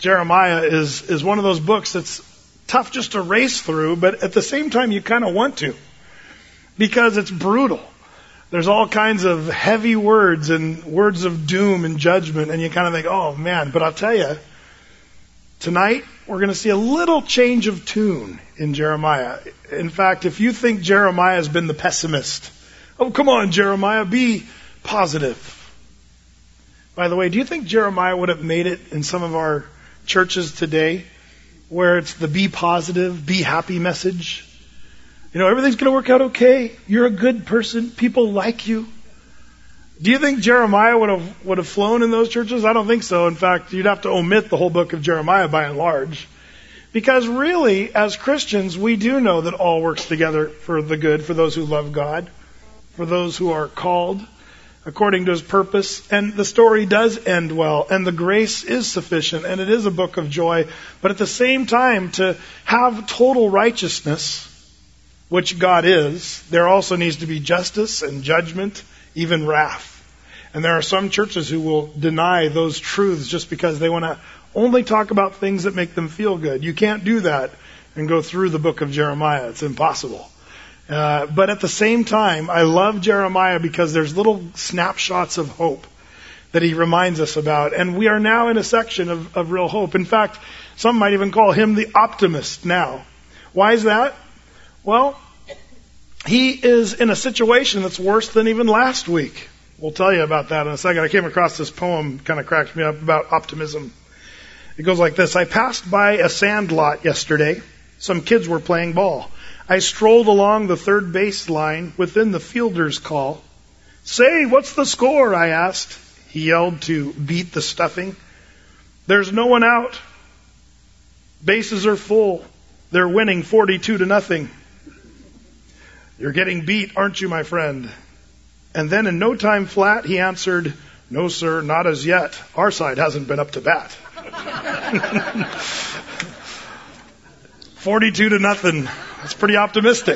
Jeremiah is one of those books that's tough just to race through, but at the same time you kind of want to, because it's brutal. There's all kinds of heavy words and words of doom and judgment, and you kind of think, oh man, but I'll tell you, tonight we're going to see a little change of tune in Jeremiah. In fact, if you think Jeremiah has been the pessimist, oh come on Jeremiah, be positive. By the way, do you think Jeremiah would have made it in some of our churches today, where it's the be positive, be happy message? You know, everything's going to work out okay. You're a good person. People like you. Do you think Jeremiah would have flown in those churches? I don't think so. In fact, you'd have to omit the whole book of Jeremiah by and large. Because really, as Christians, we do know that all works together for the good, for those who love God, for those who are called according to His purpose. And the story does end well, and the grace is sufficient, and it is a book of joy. But at the same time, to have total righteousness, which God is, there also needs to be justice and judgment, even wrath. And there are some churches who will deny those truths just because they want to only talk about things that make them feel good. You can't do that and go through the book of Jeremiah. It's impossible. But at the same time, I love Jeremiah because there's little snapshots of hope that he reminds us about. And we are now in a section of real hope. In fact, some might even call him the optimist now. Why is that? Well, he is in a situation that's worse than even last week. We'll tell you about that in a second. I came across this poem, kind of cracked me up, about optimism. It goes like this. I passed by a sand lot yesterday. Some kids were playing ball. I strolled along the third base line within the fielder's call. Say, what's the score? I asked. He yelled to beat the stuffing. There's no one out. Bases are full. They're winning 42-0. You're getting beat, aren't you, my friend? And then in no time flat, he answered, no, sir, not as yet. Our side hasn't been up to bat. 42-0. That's pretty optimistic.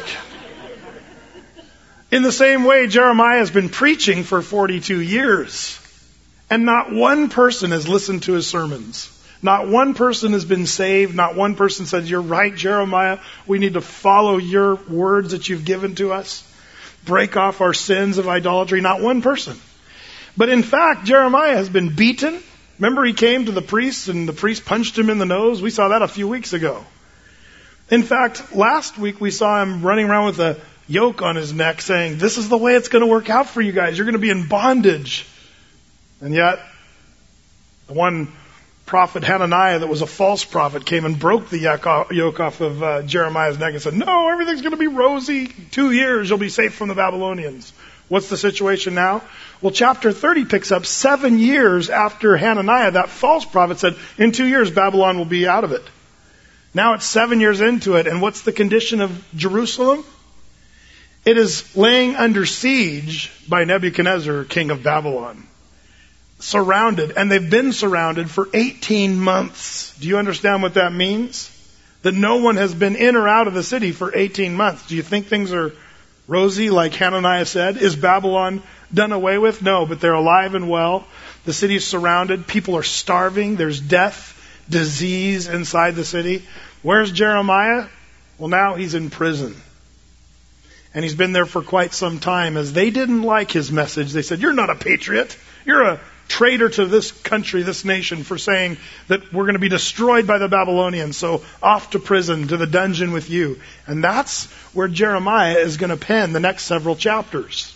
In the same way, Jeremiah has been preaching for 42 years. And not one person has listened to his sermons. Not one person has been saved. Not one person said, you're right, Jeremiah. We need to follow your words that you've given to us. Break off our sins of idolatry. Not one person. But in fact, Jeremiah has been beaten. Remember he came to the priest and the priest punched him in the nose? We saw that a few weeks ago. In fact, last week we saw him running around with a yoke on his neck saying, this is the way it's going to work out for you guys. You're going to be in bondage. And yet, the one prophet Hananiah that was a false prophet came and broke the yoke off of Jeremiah's neck and said, no, everything's going to be rosy. 2 years, you'll be safe from the Babylonians. What's the situation now? Well, chapter 30 picks up 7 years after Hananiah, that false prophet, said, in 2 years, Babylon will be out of it. Now it's 7 years into it, and what's the condition of Jerusalem? It is laying under siege by Nebuchadnezzar, king of Babylon. Surrounded, and they've been surrounded for 18 months. Do you understand what that means? That no one has been in or out of the city for 18 months. Do you think things are rosy like Hananiah said? Is Babylon done away with? No, but they're alive and well. The city is surrounded. People are starving. There's death, disease inside the city. Where's Jeremiah? Well, now he's in prison. And he's been there for quite some time. As they didn't like his message, they said, you're not a patriot. You're a traitor to this country, this nation, for saying that we're going to be destroyed by the Babylonians. So off to prison, to the dungeon with you. And that's where Jeremiah is going to pen the next several chapters.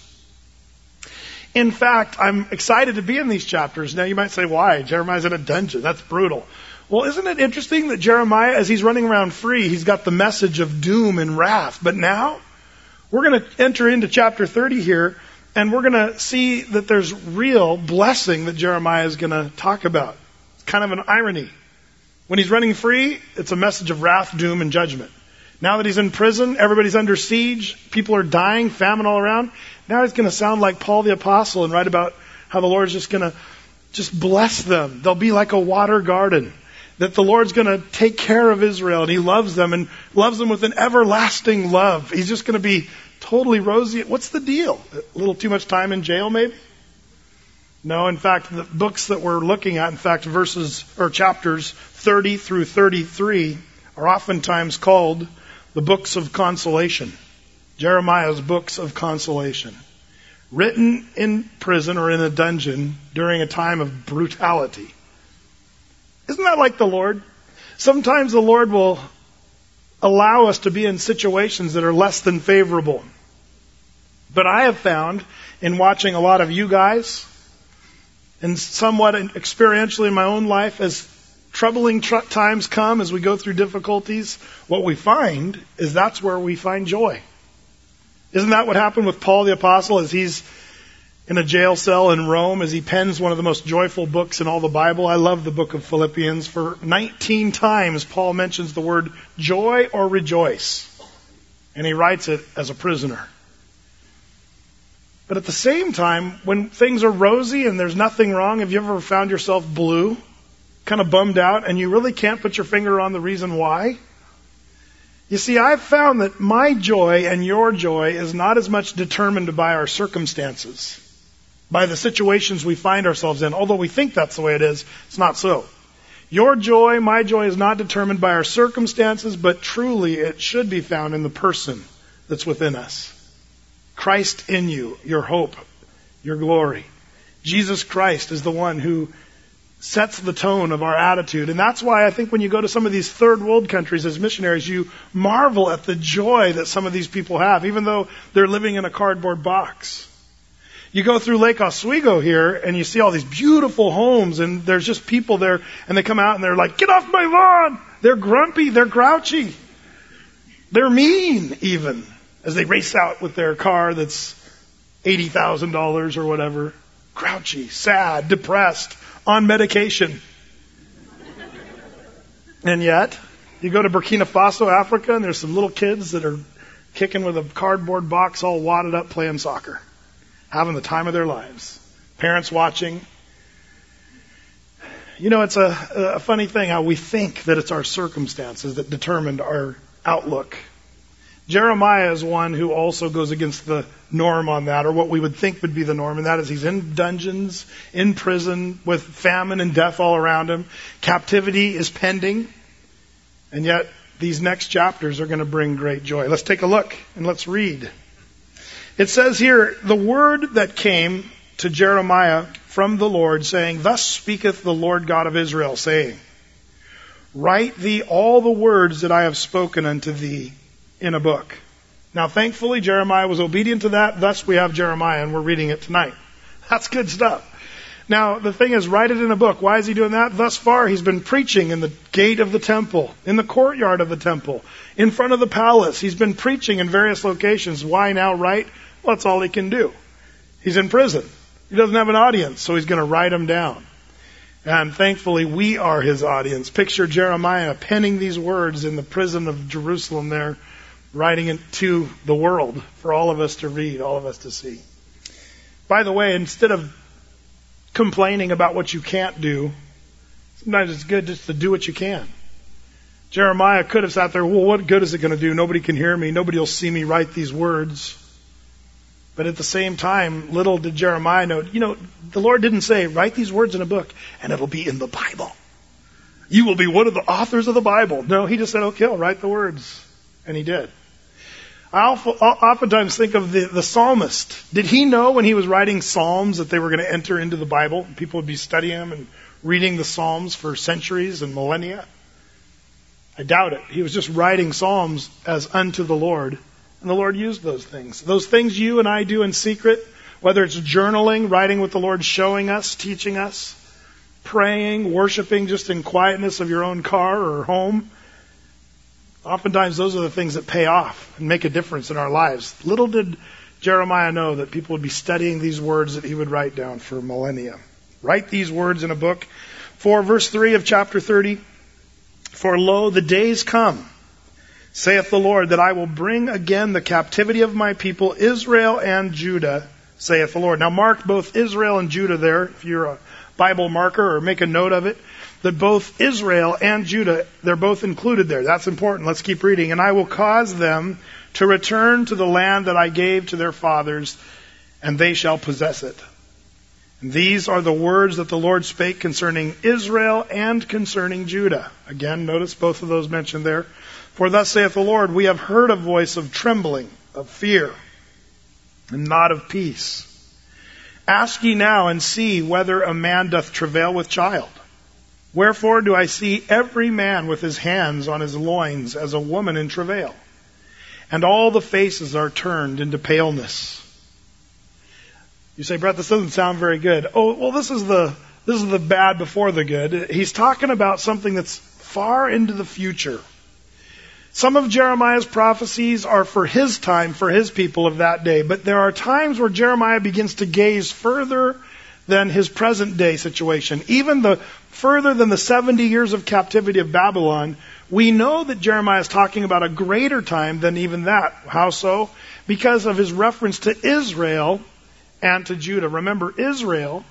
In fact, I'm excited to be in these chapters. Now you might say, why? Jeremiah's in a dungeon. That's brutal. Well, isn't it interesting that Jeremiah, as he's running around free, he's got the message of doom and wrath. But now, we're going to enter into chapter 30 here, and we're going to see that there's real blessing that Jeremiah is going to talk about. It's kind of an irony. When he's running free, it's a message of wrath, doom, and judgment. Now that he's in prison, everybody's under siege, people are dying, famine all around. Now he's going to sound like Paul the Apostle and write about how the Lord's just going to just bless them. They'll be like a water garden. That the Lord's going to take care of Israel, and He loves them, and loves them with an everlasting love. He's just going to be totally rosy. What's the deal? A little too much time in jail, maybe? No, in fact, the books that we're looking at, in fact, verses or chapters 30 through 33 are oftentimes called the books of consolation. Jeremiah's books of consolation. Written in prison or in a dungeon during a time of brutality. Isn't that like the Lord? Sometimes the Lord will allow us to be in situations that are less than favorable. But I have found in watching a lot of you guys, and somewhat experientially in my own life, as troubling times come, as we go through difficulties, what we find is that's where we find joy. Isn't that what happened with Paul the Apostle as he's in a jail cell in Rome, as he pens one of the most joyful books in all the Bible? I love the book of Philippians. For 19 times, Paul mentions the word joy or rejoice. And he writes it as a prisoner. But at the same time, when things are rosy and there's nothing wrong, have you ever found yourself blue, kind of bummed out, and you really can't put your finger on the reason why? You see, I've found that my joy and your joy is not as much determined by our circumstances, by the situations we find ourselves in. Although we think that's the way it is, it's not so. Your joy, my joy, is not determined by our circumstances, but truly it should be found in the person that's within us. Christ in you, your hope, your glory. Jesus Christ is the one who sets the tone of our attitude. And that's why I think when you go to some of these third world countries as missionaries, you marvel at the joy that some of these people have, even though they're living in a cardboard box. You go through Lake Oswego here and you see all these beautiful homes, and there's just people there, and they come out and they're like, "Get off my lawn!" They're grumpy, they're grouchy. They're mean even, as they race out with their car that's $80,000 or whatever. Grouchy, sad, depressed, on medication. And yet, you go to Burkina Faso, Africa, and there's some little kids that are kicking with a cardboard box all wadded up playing soccer, having the time of their lives. Parents watching. You know, it's a funny thing how we think that it's our circumstances that determined our outlook. Jeremiah is one who also goes against the norm on that, or what we would think would be the norm, and that is he's in dungeons, in prison, with famine and death all around him. Captivity is pending, and yet these next chapters are going to bring great joy. Let's take a look and let's read. It says here, the word that came to Jeremiah from the Lord, saying, "Thus speaketh the Lord God of Israel, saying, Write thee all the words that I have spoken unto thee in a book." Now, thankfully, Jeremiah was obedient to that. Thus, we have Jeremiah, and we're reading it tonight. That's good stuff. Now, the thing is, write it in a book. Why is he doing that? Thus far, he's been preaching in the gate of the temple, in the courtyard of the temple, in front of the palace. He's been preaching in various locations. Why now write? Well, that's all he can do. He's in prison. He doesn't have an audience, so he's going to write them down. And thankfully, we are his audience. Picture Jeremiah penning these words in the prison of Jerusalem there, writing it to the world for all of us to read, all of us to see. By the way, instead of complaining about what you can't do, sometimes it's good just to do what you can. Jeremiah could have sat there, well, what good is it going to do? Nobody can hear me. Nobody will see me write these words. But at the same time, little did Jeremiah know, the Lord didn't say, write these words in a book and it'll be in the Bible. You will be one of the authors of the Bible. No, he just said, okay, I'll write the words. And he did. I oftentimes think of the psalmist. Did he know when he was writing psalms that they were going to enter into the Bible? People would be studying them and reading the psalms for centuries and millennia? I doubt it. He was just writing psalms as unto the Lord. And the Lord used those things. Those things you and I do in secret, whether it's journaling, writing what the Lord's showing us, teaching us, praying, worshiping just in quietness of your own car or home. Oftentimes those are the things that pay off and make a difference in our lives. Little did Jeremiah know that people would be studying these words that he would write down for millennia. Write these words in a book. For verse 3 of chapter 30, For lo, the days come, saith the Lord, that I will bring again the captivity of my people, Israel and Judah, saith the Lord. Now mark both Israel and Judah there, if you're a Bible marker, or make a note of it, that both Israel and Judah, they're both included there. That's important. Let's keep reading. And I will cause them to return to the land that I gave to their fathers, and they shall possess it. These are the words that the Lord spake concerning Israel and concerning Judah. Again, notice both of those mentioned there. For thus saith the Lord, we have heard a voice of trembling, of fear, and not of peace. Ask ye now and see whether a man doth travail with child. Wherefore do I see every man with his hands on his loins as a woman in travail? And all the faces are turned into paleness. You say, Brett, this doesn't sound very good. Oh, well, this is the bad before the good. He's talking about something that's far into the future. Some of Jeremiah's prophecies are for his time, for his people of that day. But there are times where Jeremiah begins to gaze further than his present day situation. Even further than the 70 years of captivity of Babylon, we know that Jeremiah is talking about a greater time than even that. How so? Because of his reference to Israel and to Judah. Remember, Israel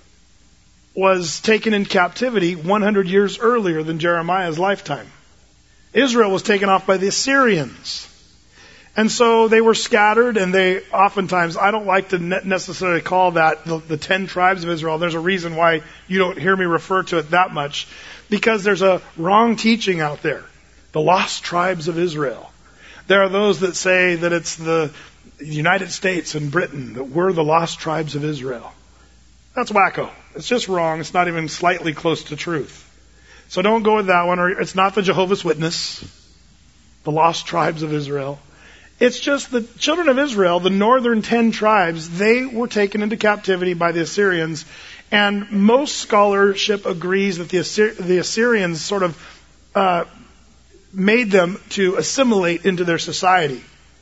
was taken in captivity 100 years earlier than Jeremiah's lifetime. Israel was taken off by the Assyrians. And so they were scattered, and they oftentimes, I don't like to necessarily call that the 10 tribes of Israel. There's a reason why you don't hear me refer to it that much. Because there's a wrong teaching out there. The lost tribes of Israel. There are those that say that it's the United States and Britain, that we're the lost tribes of Israel. That's wacko. It's just wrong. It's not even slightly close to truth. So don't go with that one. Or it's not the Jehovah's Witness, the lost tribes of Israel. It's just the children of Israel, the northern 10 tribes, they were taken into captivity by the Assyrians. And most scholarship agrees that the Assyrians sort of made them to assimilate into their society.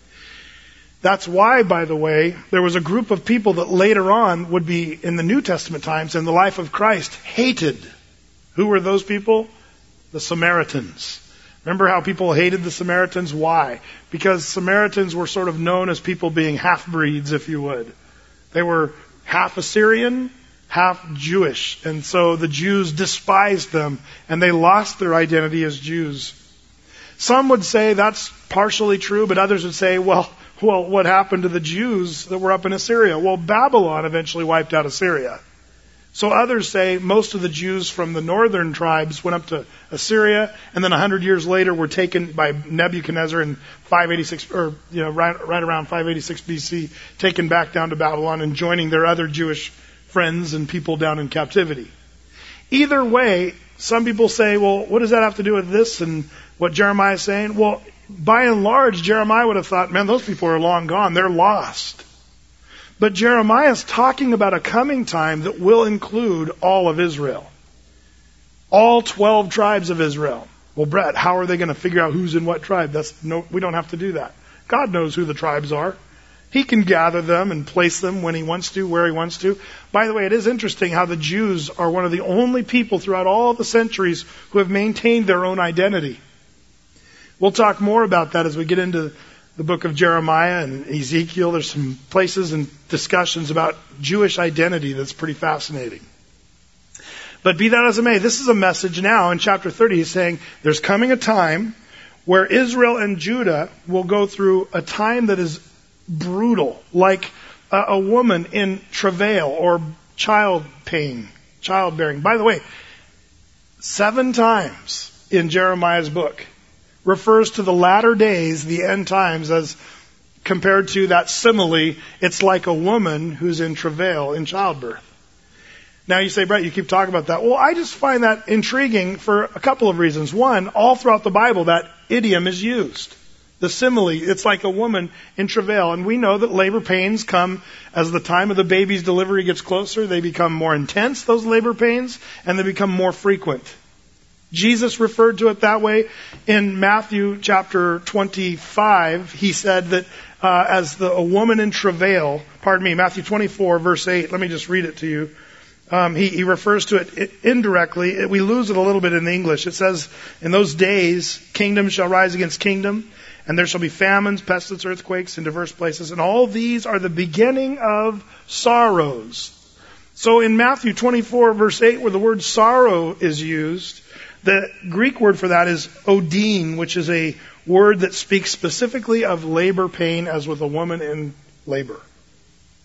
That's why, by the way, there was a group of people that later on would be, in the New Testament times, in the life of Christ, hated. Who were those people? The Samaritans. Remember how people hated the Samaritans? Why? Because Samaritans were sort of known as people being half-breeds, if you would. They were half Assyrian, half Jewish. And so the Jews despised them, and they lost their identity as Jews. Some would say that's partially true, but others would say, well, what happened to the Jews that were up in Assyria? Well, Babylon eventually wiped out Assyria. So others say most of the Jews from the northern tribes went up to Assyria, and then 100 years later were taken by Nebuchadnezzar in 586, or right around 586 BC, taken back down to Babylon and joining their other Jewish friends and people down in captivity. Either way, some people say, well, what does that have to do with this and what Jeremiah is saying? Well, by and large, Jeremiah would have thought, man, those people are long gone. They're lost. But Jeremiah is talking about a coming time that will include all of Israel. All 12 tribes of Israel. Well, Brett, how are they going to figure out who's in what tribe? We don't have to do that. God knows who the tribes are. He can gather them and place them when he wants to, where he wants to. By the way, it is interesting how the Jews are one of the only people throughout all the centuries who have maintained their own identity. We'll talk more about that as we get into the book of Jeremiah and Ezekiel. There's some places and discussions about Jewish identity that's pretty fascinating. But be that as it may, this is a message now in chapter 30. He's saying there's coming a time where Israel and Judah will go through a time that is brutal, like a woman in travail or childbearing. By the way, 7 times in Jeremiah's book refers to the latter days, the end times, as compared to that simile, it's like a woman who's in travail in childbirth. Now you say, Brett, you keep talking about that. Well, I just find that intriguing for a couple of reasons. One, all throughout the Bible, that idiom is used. The simile, it's like a woman in travail. And we know that labor pains come as the time of the baby's delivery gets closer. They become more intense, those labor pains, and they become more frequent. Jesus referred to it that way in Matthew chapter 25. He said that a woman in travail, Matthew 24 verse 8. Let me just read it to you. He refers to it indirectly. We lose it a little bit in the English. It says, in those days, kingdom shall rise against kingdom, and there shall be famines, pestilence, earthquakes in diverse places, and all these are the beginning of sorrows. So in Matthew 24 verse 8, where the word sorrow is used, the Greek word for that is odin, which is a word that speaks specifically of labor pain, as with a woman in labor.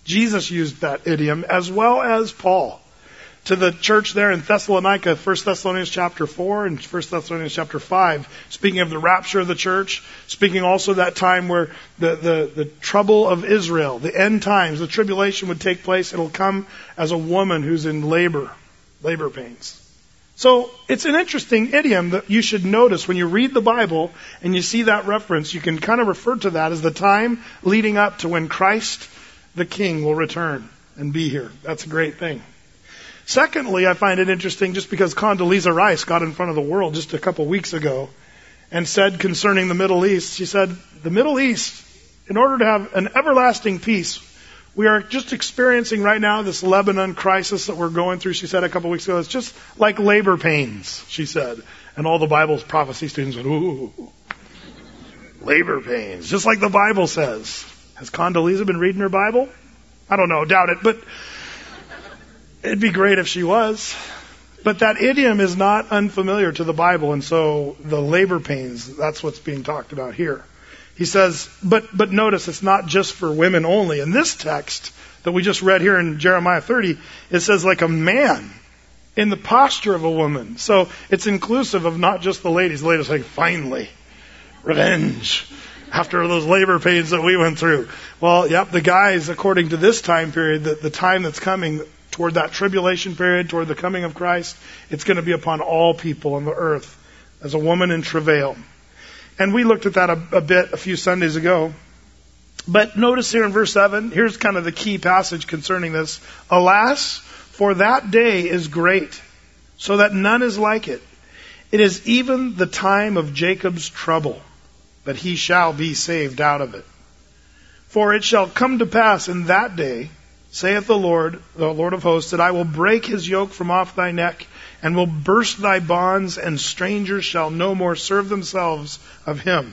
Jesus used that idiom, as well as Paul. To the church there in Thessalonica, 1 Thessalonians chapter 4 and 1 Thessalonians chapter 5, speaking of the rapture of the church, speaking also that time where the trouble of Israel, the end times, the tribulation would take place. It'll come as a woman who's in labor pains. So it's an interesting idiom that you should notice when you read the Bible and you see that reference. You can kind of refer to that as the time leading up to when Christ the King will return and be here. That's a great thing. Secondly, I find it interesting just because Condoleezza Rice got in front of the world just a couple weeks ago and said concerning the Middle East, she said, the Middle East, in order to have an everlasting peace, we are just experiencing right now this Lebanon crisis that we're going through. She said a couple weeks ago, it's just like labor pains, she said. And all the Bible's prophecy students went, ooh, labor pains, just like the Bible says. Has Condoleezza been reading her Bible? I don't know, doubt it, but it'd be great if she was. But that idiom is not unfamiliar to the Bible, and so the labor pains, that's what's being talked about here. He says, but notice it's not just for women only. In this text that we just read here in Jeremiah 30, it says like a man in the posture of a woman. So it's inclusive of not just the ladies. The ladies say, finally, revenge after those labor pains that we went through. Well, yep, the guys, according to this time period, the time that's coming toward that tribulation period, toward the coming of Christ, it's going to be upon all people on the earth as a woman in travail. And we looked at that a bit a few Sundays ago. But notice here in verse 7, here's kind of the key passage concerning this. Alas, for that day is great, so that none is like it. It is even the time of Jacob's trouble, but he shall be saved out of it. For it shall come to pass in that day, saith the Lord of hosts, that I will break his yoke from off thy neck, and will burst thy bonds, and strangers shall no more serve themselves of him.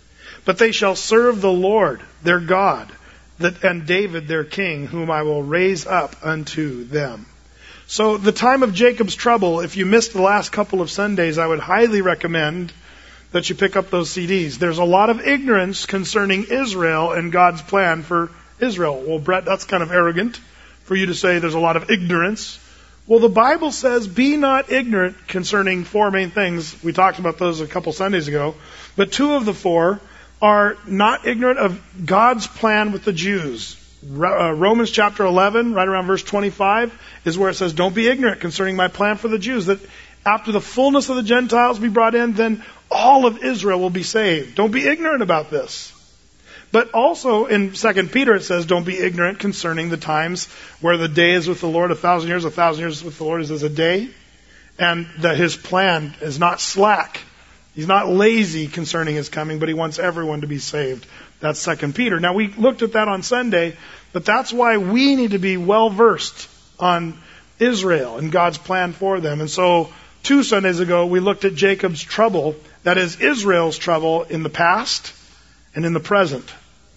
But they shall serve the Lord their God, and David their king, whom I will raise up unto them. So the time of Jacob's trouble, if you missed the last couple of Sundays, I would highly recommend that you pick up those CDs. There's a lot of ignorance concerning Israel and God's plan for Israel. Well, Brett, that's kind of arrogant for you to say there's a lot of ignorance. Well, the Bible says, be not ignorant concerning four main things. We talked about those a couple Sundays ago. But two of the four are not ignorant of God's plan with the Jews. Romans chapter 11, right around verse 25, is where it says, don't be ignorant concerning my plan for the Jews, that after the fullness of the Gentiles be brought in, then all of Israel will be saved. Don't be ignorant about this. But also in 2 Peter it says, don't be ignorant concerning the times where the day is with the Lord 1,000 years. 1,000 years with the Lord is as a day. And that his plan is not slack. He's not lazy concerning his coming, but he wants everyone to be saved. That's 2 Peter. Now we looked at that on Sunday, but that's why we need to be well versed on Israel and God's plan for them. And so 2 Sundays ago we looked at Jacob's trouble, that is Israel's trouble in the past and in the present.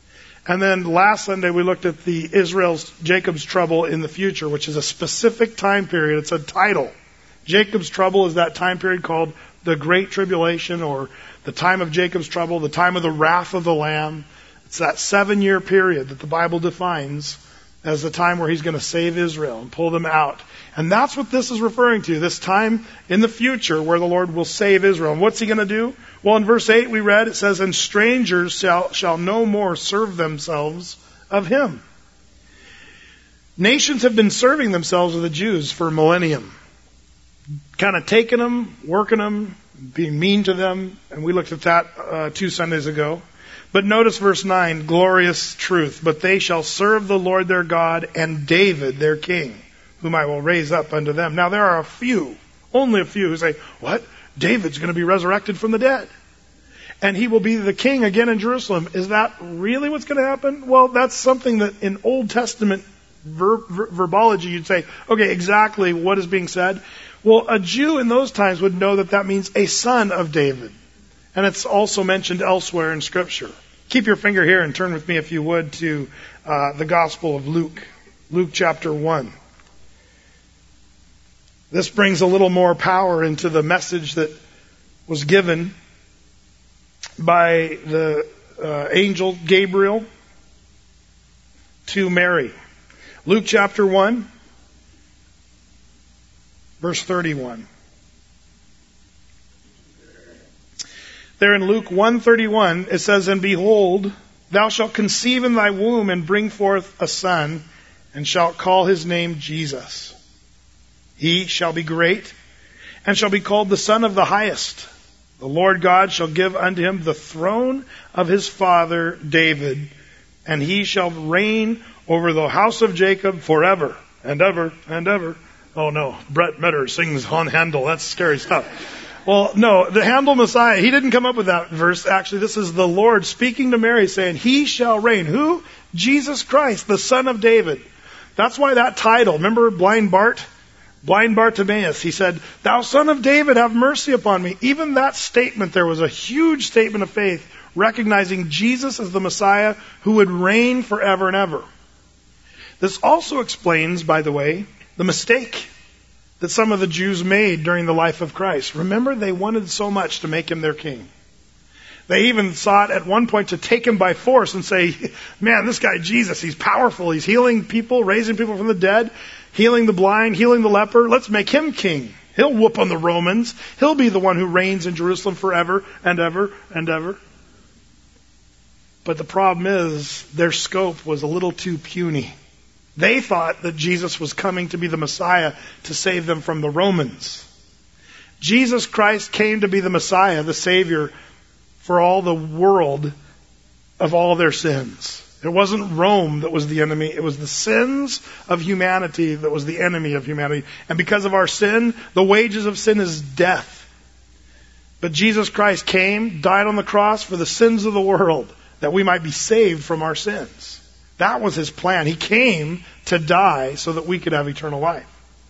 And then last Sunday we looked at Jacob's trouble in the future, which is a specific time period. It's a title. Jacob's trouble is that time period called the Great Tribulation, or the time of Jacob's trouble, the time of the wrath of the Lamb. It's that 7-year period that the Bible defines as the time where he's going to save Israel and pull them out. And that's what this is referring to, this time in the future where the Lord will save Israel. And what's he going to do? Well, in verse 8 we read, it says, and strangers shall no more serve themselves of him. Nations have been serving themselves of the Jews for a millennium. Kind of taking them, working them, being mean to them. And we looked at that 2 Sundays ago. But notice verse 9, glorious truth. But they shall serve the Lord their God and David their king, whom I will raise up unto them. Now there are a few, only a few, who say, what? David's going to be resurrected from the dead. And he will be the king again in Jerusalem. Is that really what's going to happen? Well, that's something that in Old Testament verbology you'd say, okay, exactly what is being said? Well, a Jew in those times would know that that means a son of David. And it's also mentioned elsewhere in Scripture. Keep your finger here and turn with me, if you would, to the Gospel of Luke. Luke chapter 1. This brings a little more power into the message that was given by the angel Gabriel to Mary. Luke chapter 1, verse 31. There in Luke 1:31, it says, "And behold, thou shalt conceive in thy womb and bring forth a son, and shalt call his name Jesus. He shall be great, and shall be called the Son of the Highest. The Lord God shall give unto him the throne of his father David, and he shall reign over the house of Jacob forever and ever and ever." Oh no, Brett Metter sings on Handel. That's scary stuff. Well, no, the Handel Messiah, he didn't come up with that verse. Actually, this is the Lord speaking to Mary saying, he shall reign. Who? Jesus Christ, the Son of David. That's why that title, remember blind Bartimaeus, he said, "Thou Son of David, have mercy upon me." Even that statement there was a huge statement of faith, recognizing Jesus as the Messiah who would reign forever and ever. This also explains, by the way, the mistake that some of the Jews made during the life of Christ. Remember, they wanted so much to make him their king. They even sought at one point to take him by force and say, man, this guy Jesus, he's powerful. He's healing people, raising people from the dead, healing the blind, healing the leper. Let's make him king. He'll whoop on the Romans. He'll be the one who reigns in Jerusalem forever and ever and ever. But the problem is their scope was a little too puny. They thought that Jesus was coming to be the Messiah to save them from the Romans. Jesus Christ came to be the Messiah, the Savior, for all the world of all their sins. It wasn't Rome that was the enemy. It was the sins of humanity that was the enemy of humanity. And because of our sin, the wages of sin is death. But Jesus Christ came, died on the cross for the sins of the world, that we might be saved from our sins. That was his plan. He came to die so that we could have eternal life.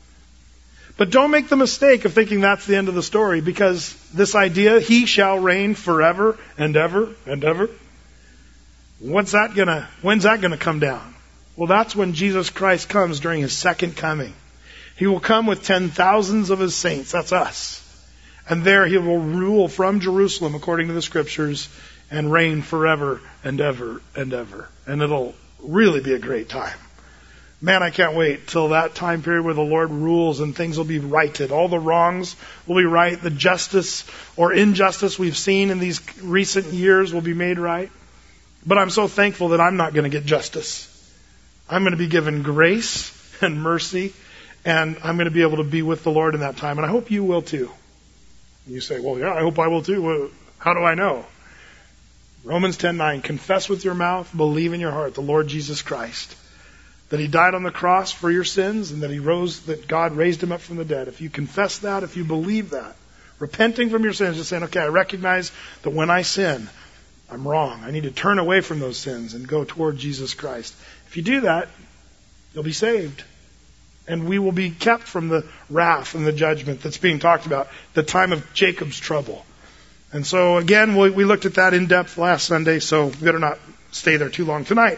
But don't make the mistake of thinking that's the end of the story, because this idea, he shall reign forever and ever and ever, when's that gonna come down? Well, that's when Jesus Christ comes during his second coming. He will come with 10,000s of his saints. That's us. And there he will rule from Jerusalem according to the scriptures and reign forever and ever and ever. And it'll really be a great time. Man, I can't wait till that time period where the Lord rules and things will be righted. All the wrongs will be right. The justice or injustice we've seen in these recent years will be made right. But I'm so thankful that I'm not going to get justice. I'm going to be given grace and mercy, and I'm going to be able to be with the Lord in that time. And I hope you will too. You say, well, yeah, I hope I will too. Well, how do I know? Romans 10:9, confess with your mouth, believe in your heart the Lord Jesus Christ, that he died on the cross for your sins and that he rose, that God raised him up from the dead. If you confess that, if you believe that, repenting from your sins, just saying, okay, I recognize that when I sin, I'm wrong. I need to turn away from those sins and go toward Jesus Christ. If you do that, you'll be saved. And we will be kept from the wrath and the judgment that's being talked about, the time of Jacob's trouble. And so, again, we looked at that in depth last Sunday, so we better not stay there too long tonight.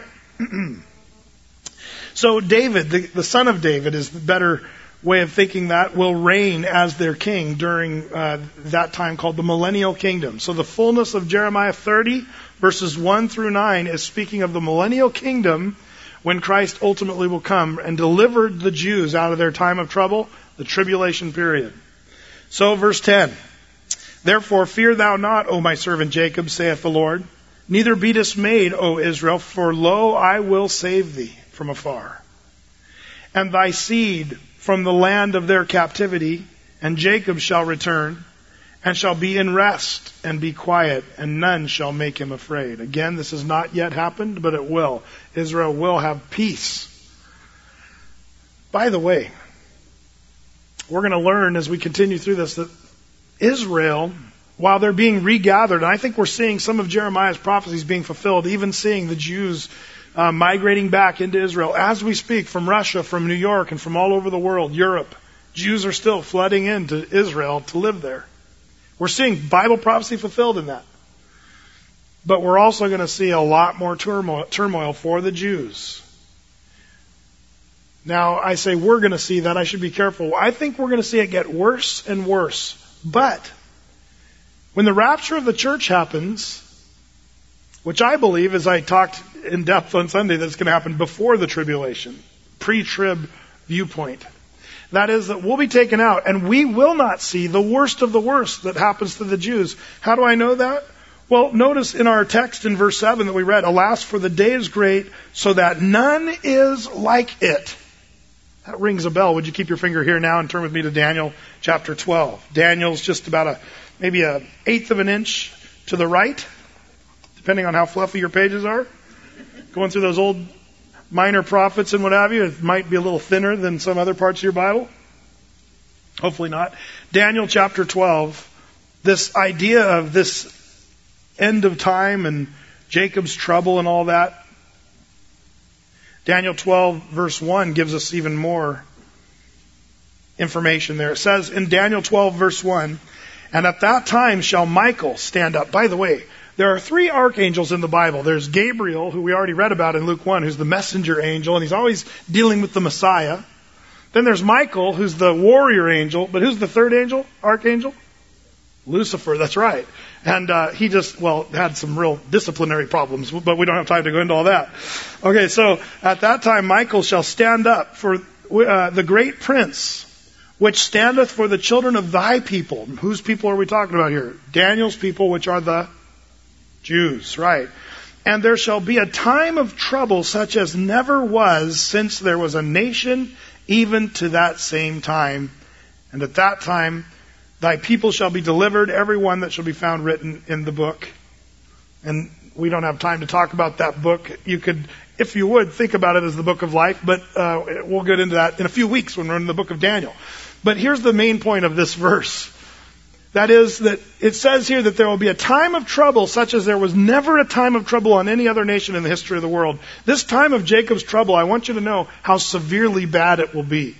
So David, the son of David, is the better way of thinking that, will reign as their king during that time called the millennial kingdom. So the fullness of Jeremiah 30, verses 1 through 9, is speaking of the millennial kingdom when Christ ultimately will come and deliver the Jews out of their time of trouble, the tribulation period. So verse 10. Therefore fear thou not, O my servant Jacob, saith the Lord. Neither be dismayed, O Israel, for lo, I will save thee from afar. And thy seed from the land of their captivity, and Jacob shall return, and shall be in rest, and be quiet, and none shall make him afraid. Again, this has not yet happened, but it will. Israel will have peace. By the way, we're going to learn as we continue through this that Israel, while they're being regathered, and I think we're seeing some of Jeremiah's prophecies being fulfilled, even seeing the Jews migrating back into Israel. As we speak, from Russia, from New York, and from all over the world, Europe, Jews are still flooding into Israel to live there. We're seeing Bible prophecy fulfilled in that. But we're also going to see a lot more turmoil for the Jews. Now, I say we're going to see that. I should be careful. I think we're going to see it get worse and worse. But when the rapture of the church happens, which I believe, as I talked in depth on Sunday, that it's going to happen before the tribulation. pre-trib viewpoint. That is that we'll be taken out and we will not see the worst of the worst that happens to the Jews. How do I know that? Well, notice in our text in verse 7 that we read, alas, for the day is great, so that none is like it. That rings a bell. Would you keep your finger here now and turn with me to Daniel chapter 12. Daniel's just about maybe an eighth of an inch to the right, depending on how fluffy your pages are. Going through those old minor prophets and what have you, it might be a little thinner than some other parts of your Bible. Hopefully not. Daniel chapter 12, this idea of this end of time and Jacob's trouble and all that. Daniel 12 verse 1 gives us even more information there. It says in Daniel 12 verse 1, and at that time shall Michael stand up. By the way, there are 3 archangels in the Bible. There's Gabriel, who we already read about in Luke 1, who's the messenger angel, and he's always dealing with the Messiah. Then there's Michael, who's the warrior angel, but who's the third angel, archangel? Lucifer, that's right. And he just, had some real disciplinary problems, but we don't have time to go into all that. Okay, so at that time Michael shall stand up for the great prince, which standeth for the children of thy people. Whose people are we talking about here? Daniel's people, which are the Jews, right. And there shall be a time of trouble such as never was since there was a nation, even to that same time. And at that time thy people shall be delivered, every one that shall be found written in the book. And we don't have time to talk about that book. You could, if you would, think about it as the book of life, but we'll get into that in a few weeks when we're in the book of Daniel. But here's the main point of this verse. That is that it says here that there will be a time of trouble such as there was never a time of trouble on any other nation in the history of the world. This time of Jacob's trouble, I want you to know how severely bad it will be.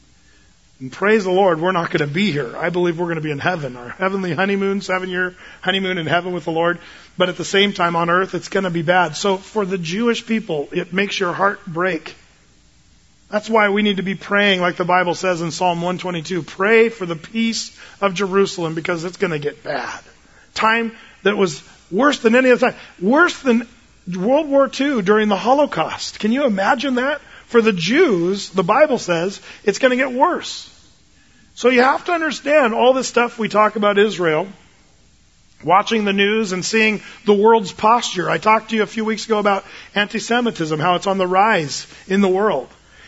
And praise the Lord, we're not going to be here. I believe we're going to be in heaven. Our heavenly honeymoon, 7-year honeymoon in heaven with the Lord. But at the same time on earth, it's going to be bad. So for the Jewish people, it makes your heart break. That's why we need to be praying, like the Bible says in Psalm 122. Pray for the peace of Jerusalem, because it's going to get bad. Time that was worse than any other time. Worse than World War II during the Holocaust. Can you imagine that? For the Jews, the Bible says, it's going to get worse. So you have to understand all this stuff we talk about Israel, watching the news and seeing the world's posture. I talked to you a few weeks ago about anti-Semitism, how it's on the rise in the world.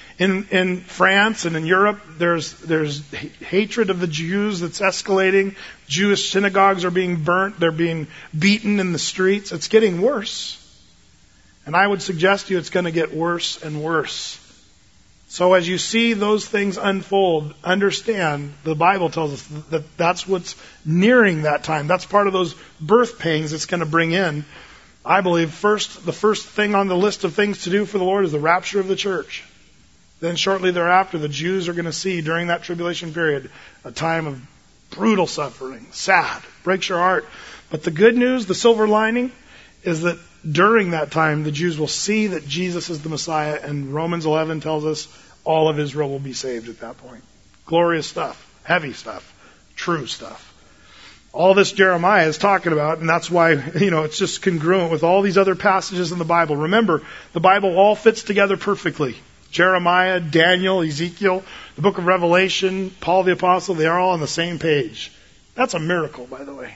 In France and in Europe, there's hatred of the Jews that's escalating. Jewish synagogues are being burnt. They're being beaten in the streets. It's getting worse. And I would suggest to you it's going to get worse and worse. So as you see those things unfold, understand the Bible tells us that that's what's nearing that time. That's part of those birth pangs it's going to bring in. I believe the first thing on the list of things to do for the Lord is the rapture of the church. Then shortly thereafter, the Jews are going to see during that tribulation period a time of brutal suffering, sad, breaks your heart. But the good news, the silver lining, is that during that time, the Jews will see that Jesus is the Messiah, and Romans 11 tells us all of Israel will be saved at that point. Glorious stuff, heavy stuff, true stuff. All this Jeremiah is talking about, and that's why, it's just congruent with all these other passages in the Bible. Remember, the Bible all fits together perfectly. Jeremiah, Daniel, Ezekiel, the book of Revelation, Paul the Apostle, they are all on the same page. That's a miracle, by the way.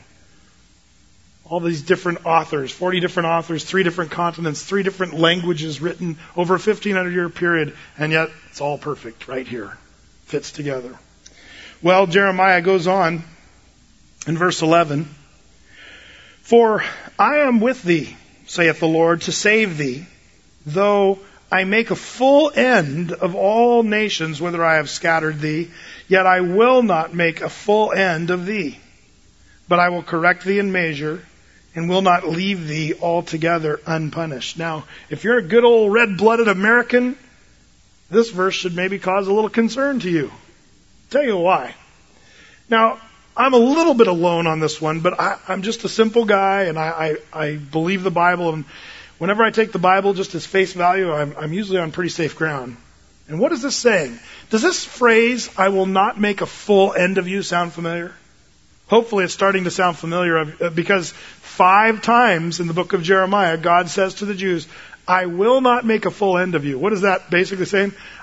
All these different authors, 40 different authors, 3 different continents, 3 different languages written over a 1,500-year period, and yet it's all perfect right here. Fits together. Well, Jeremiah goes on in verse 11. For I am with thee, saith the Lord, to save thee, though I make a full end of all nations, whither I have scattered thee, yet I will not make a full end of thee. But I will correct thee in measure, and will not leave thee altogether unpunished. Now, if you're a good old red-blooded American, this verse should maybe cause a little concern to you. I'll tell you why. Now, I'm a little bit alone on this one, but I'm just a simple guy, and I believe the Bible, and whenever I take the Bible just as face value, I'm usually on pretty safe ground. And what is this saying? Does this phrase, I will not make a full end of you, sound familiar? Hopefully it's starting to sound familiar, because 5 times in the book of Jeremiah, God says to the Jews, I will not make a full end of you. What is that basically saying?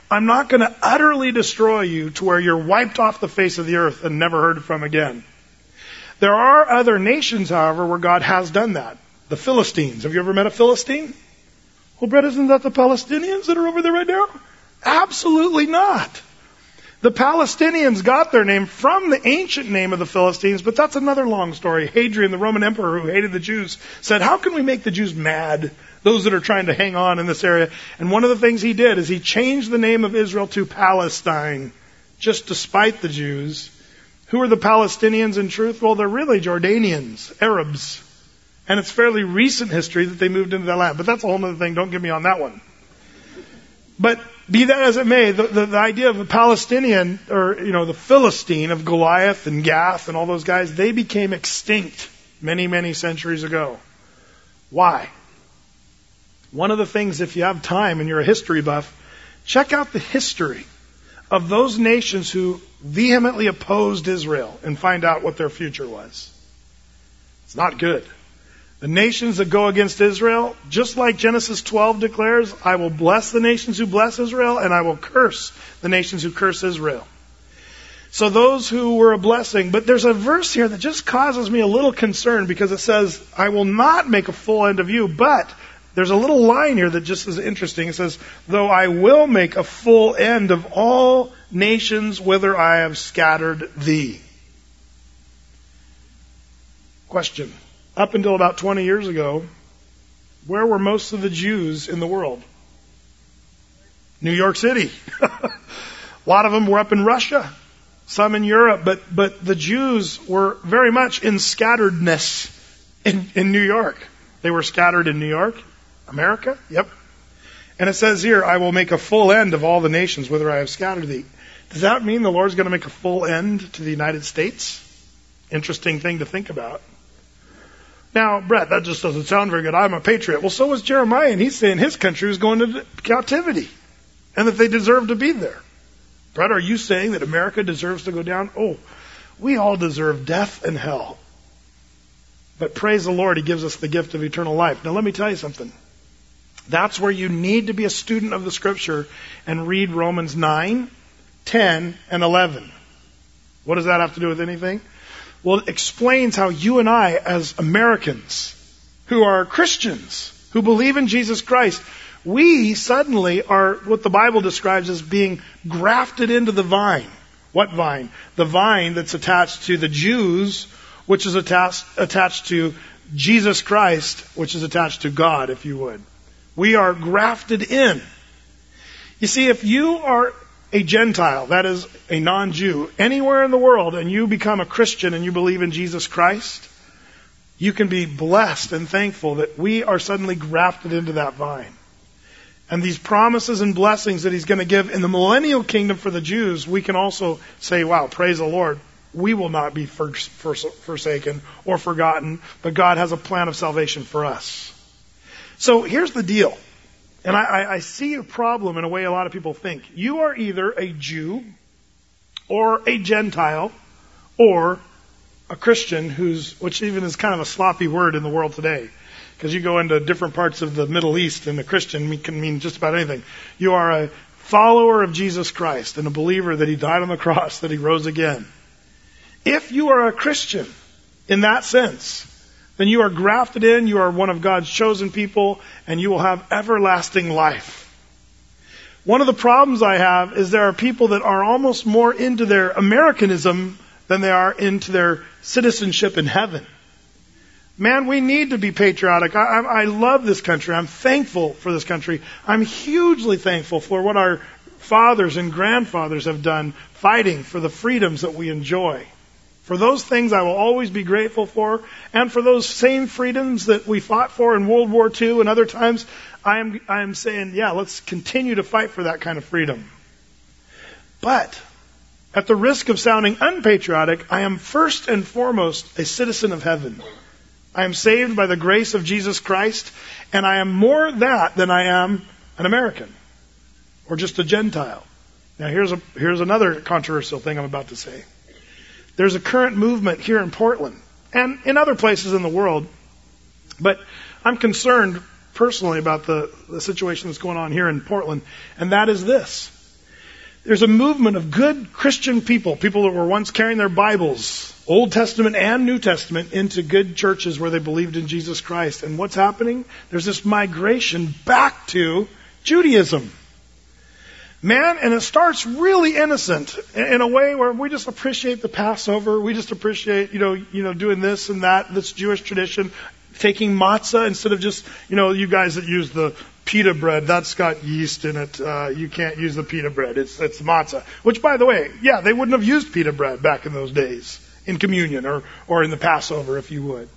I'm not going to utterly destroy you to where you're wiped off the face of the earth and never heard from again. There are other nations, however, where God has done that. The Philistines. Have you ever met a Philistine? Well, Brett, isn't that the Palestinians that are over there right now? Absolutely not. The Palestinians got their name from the ancient name of the Philistines, but that's another long story. Hadrian, the Roman emperor who hated the Jews, said, how can we make the Jews mad, those that are trying to hang on in this area? And one of the things he did is he changed the name of Israel to Palestine, just to spite the Jews. Who are the Palestinians in truth? Well, they're really Jordanians, Arabs. And it's fairly recent history that they moved into that land. But that's a whole other thing. Don't get me on that one. But be that as it may, the idea of a Palestinian, or, the Philistine of Goliath and Gath and all those guys, they became extinct many, many centuries ago. Why? One of the things, if you have time and you're a history buff, check out the history of those nations who vehemently opposed Israel and find out what their future was. It's not good. The nations that go against Israel, just like Genesis 12 declares, I will bless the nations who bless Israel, and I will curse the nations who curse Israel. So those who were a blessing, but there's a verse here that just causes me a little concern because it says, I will not make a full end of you, but there's a little line here that just is interesting. It says, though I will make a full end of all nations whither I have scattered thee. Question. Up until about 20 years ago, where were most of the Jews in the world? New York City. A lot of them were up in Russia, some in Europe, but the Jews were very much in scatteredness in New York. They were scattered in New York, America, yep. And it says here, I will make a full end of all the nations whither I have scattered thee. Does that mean the Lord's going to make a full end to the United States? Interesting thing to think about. Now, Brett, that just doesn't sound very good. I'm a patriot. Well, so was Jeremiah, and he's saying his country was going to captivity and that they deserve to be there. Brett, are you saying that America deserves to go down? Oh, we all deserve death and hell. But praise the Lord, He gives us the gift of eternal life. Now, let me tell you something. That's where you need to be a student of the Scripture and read Romans 9, 10, and 11. What does that have to do with anything? Well, it explains how you and I, as Americans, who are Christians, who believe in Jesus Christ, we suddenly are what the Bible describes as being grafted into the vine. What vine? The vine that's attached to the Jews, which is attached to Jesus Christ, which is attached to God, if you would. We are grafted in. You see, if you are a Gentile, that is a non-Jew, anywhere in the world, and you become a Christian and you believe in Jesus Christ, you can be blessed and thankful that we are suddenly grafted into that vine. And these promises and blessings that He's going to give in the millennial kingdom for the Jews, we can also say, wow, praise the Lord, we will not be forsaken or forgotten, but God has a plan of salvation for us. So here's the deal. And I see a problem in a way a lot of people think. You are either a Jew or a Gentile or a Christian which even is kind of a sloppy word in the world today. Because you go into different parts of the Middle East and a Christian can mean just about anything. You are a follower of Jesus Christ and a believer that He died on the cross, that He rose again. If you are a Christian in that sense, then you are grafted in, you are one of God's chosen people, and you will have everlasting life. One of the problems I have is there are people that are almost more into their Americanism than they are into their citizenship in heaven. Man, we need to be patriotic. I love this country. I'm thankful for this country. I'm hugely thankful for what our fathers and grandfathers have done fighting for the freedoms that we enjoy. For those things I will always be grateful for, and for those same freedoms that we fought for in World War II and other times, I am saying, yeah, let's continue to fight for that kind of freedom. But at the risk of sounding unpatriotic, I am first and foremost a citizen of heaven. I am saved by the grace of Jesus Christ, and I am more that than I am an American or just a Gentile. Now here's another controversial thing I'm about to say. There's a current movement here in Portland and in other places in the world, but I'm concerned personally about the situation that's going on here in Portland, and that is this. there's a movement of good Christian people that were once carrying their Bibles, Old Testament and New Testament, into good churches where they believed in Jesus Christ. And what's happening? There's this migration back to Judaism. Man, and it starts really innocent in a way where we just appreciate the Passover. We just appreciate, doing this and that, this Jewish tradition, taking matzah instead of just, you guys that use the pita bread, that's got yeast in it. You can't use the pita bread. It's matzah. Which, by the way, yeah, they wouldn't have used pita bread back in those days in communion or in the Passover, if you would.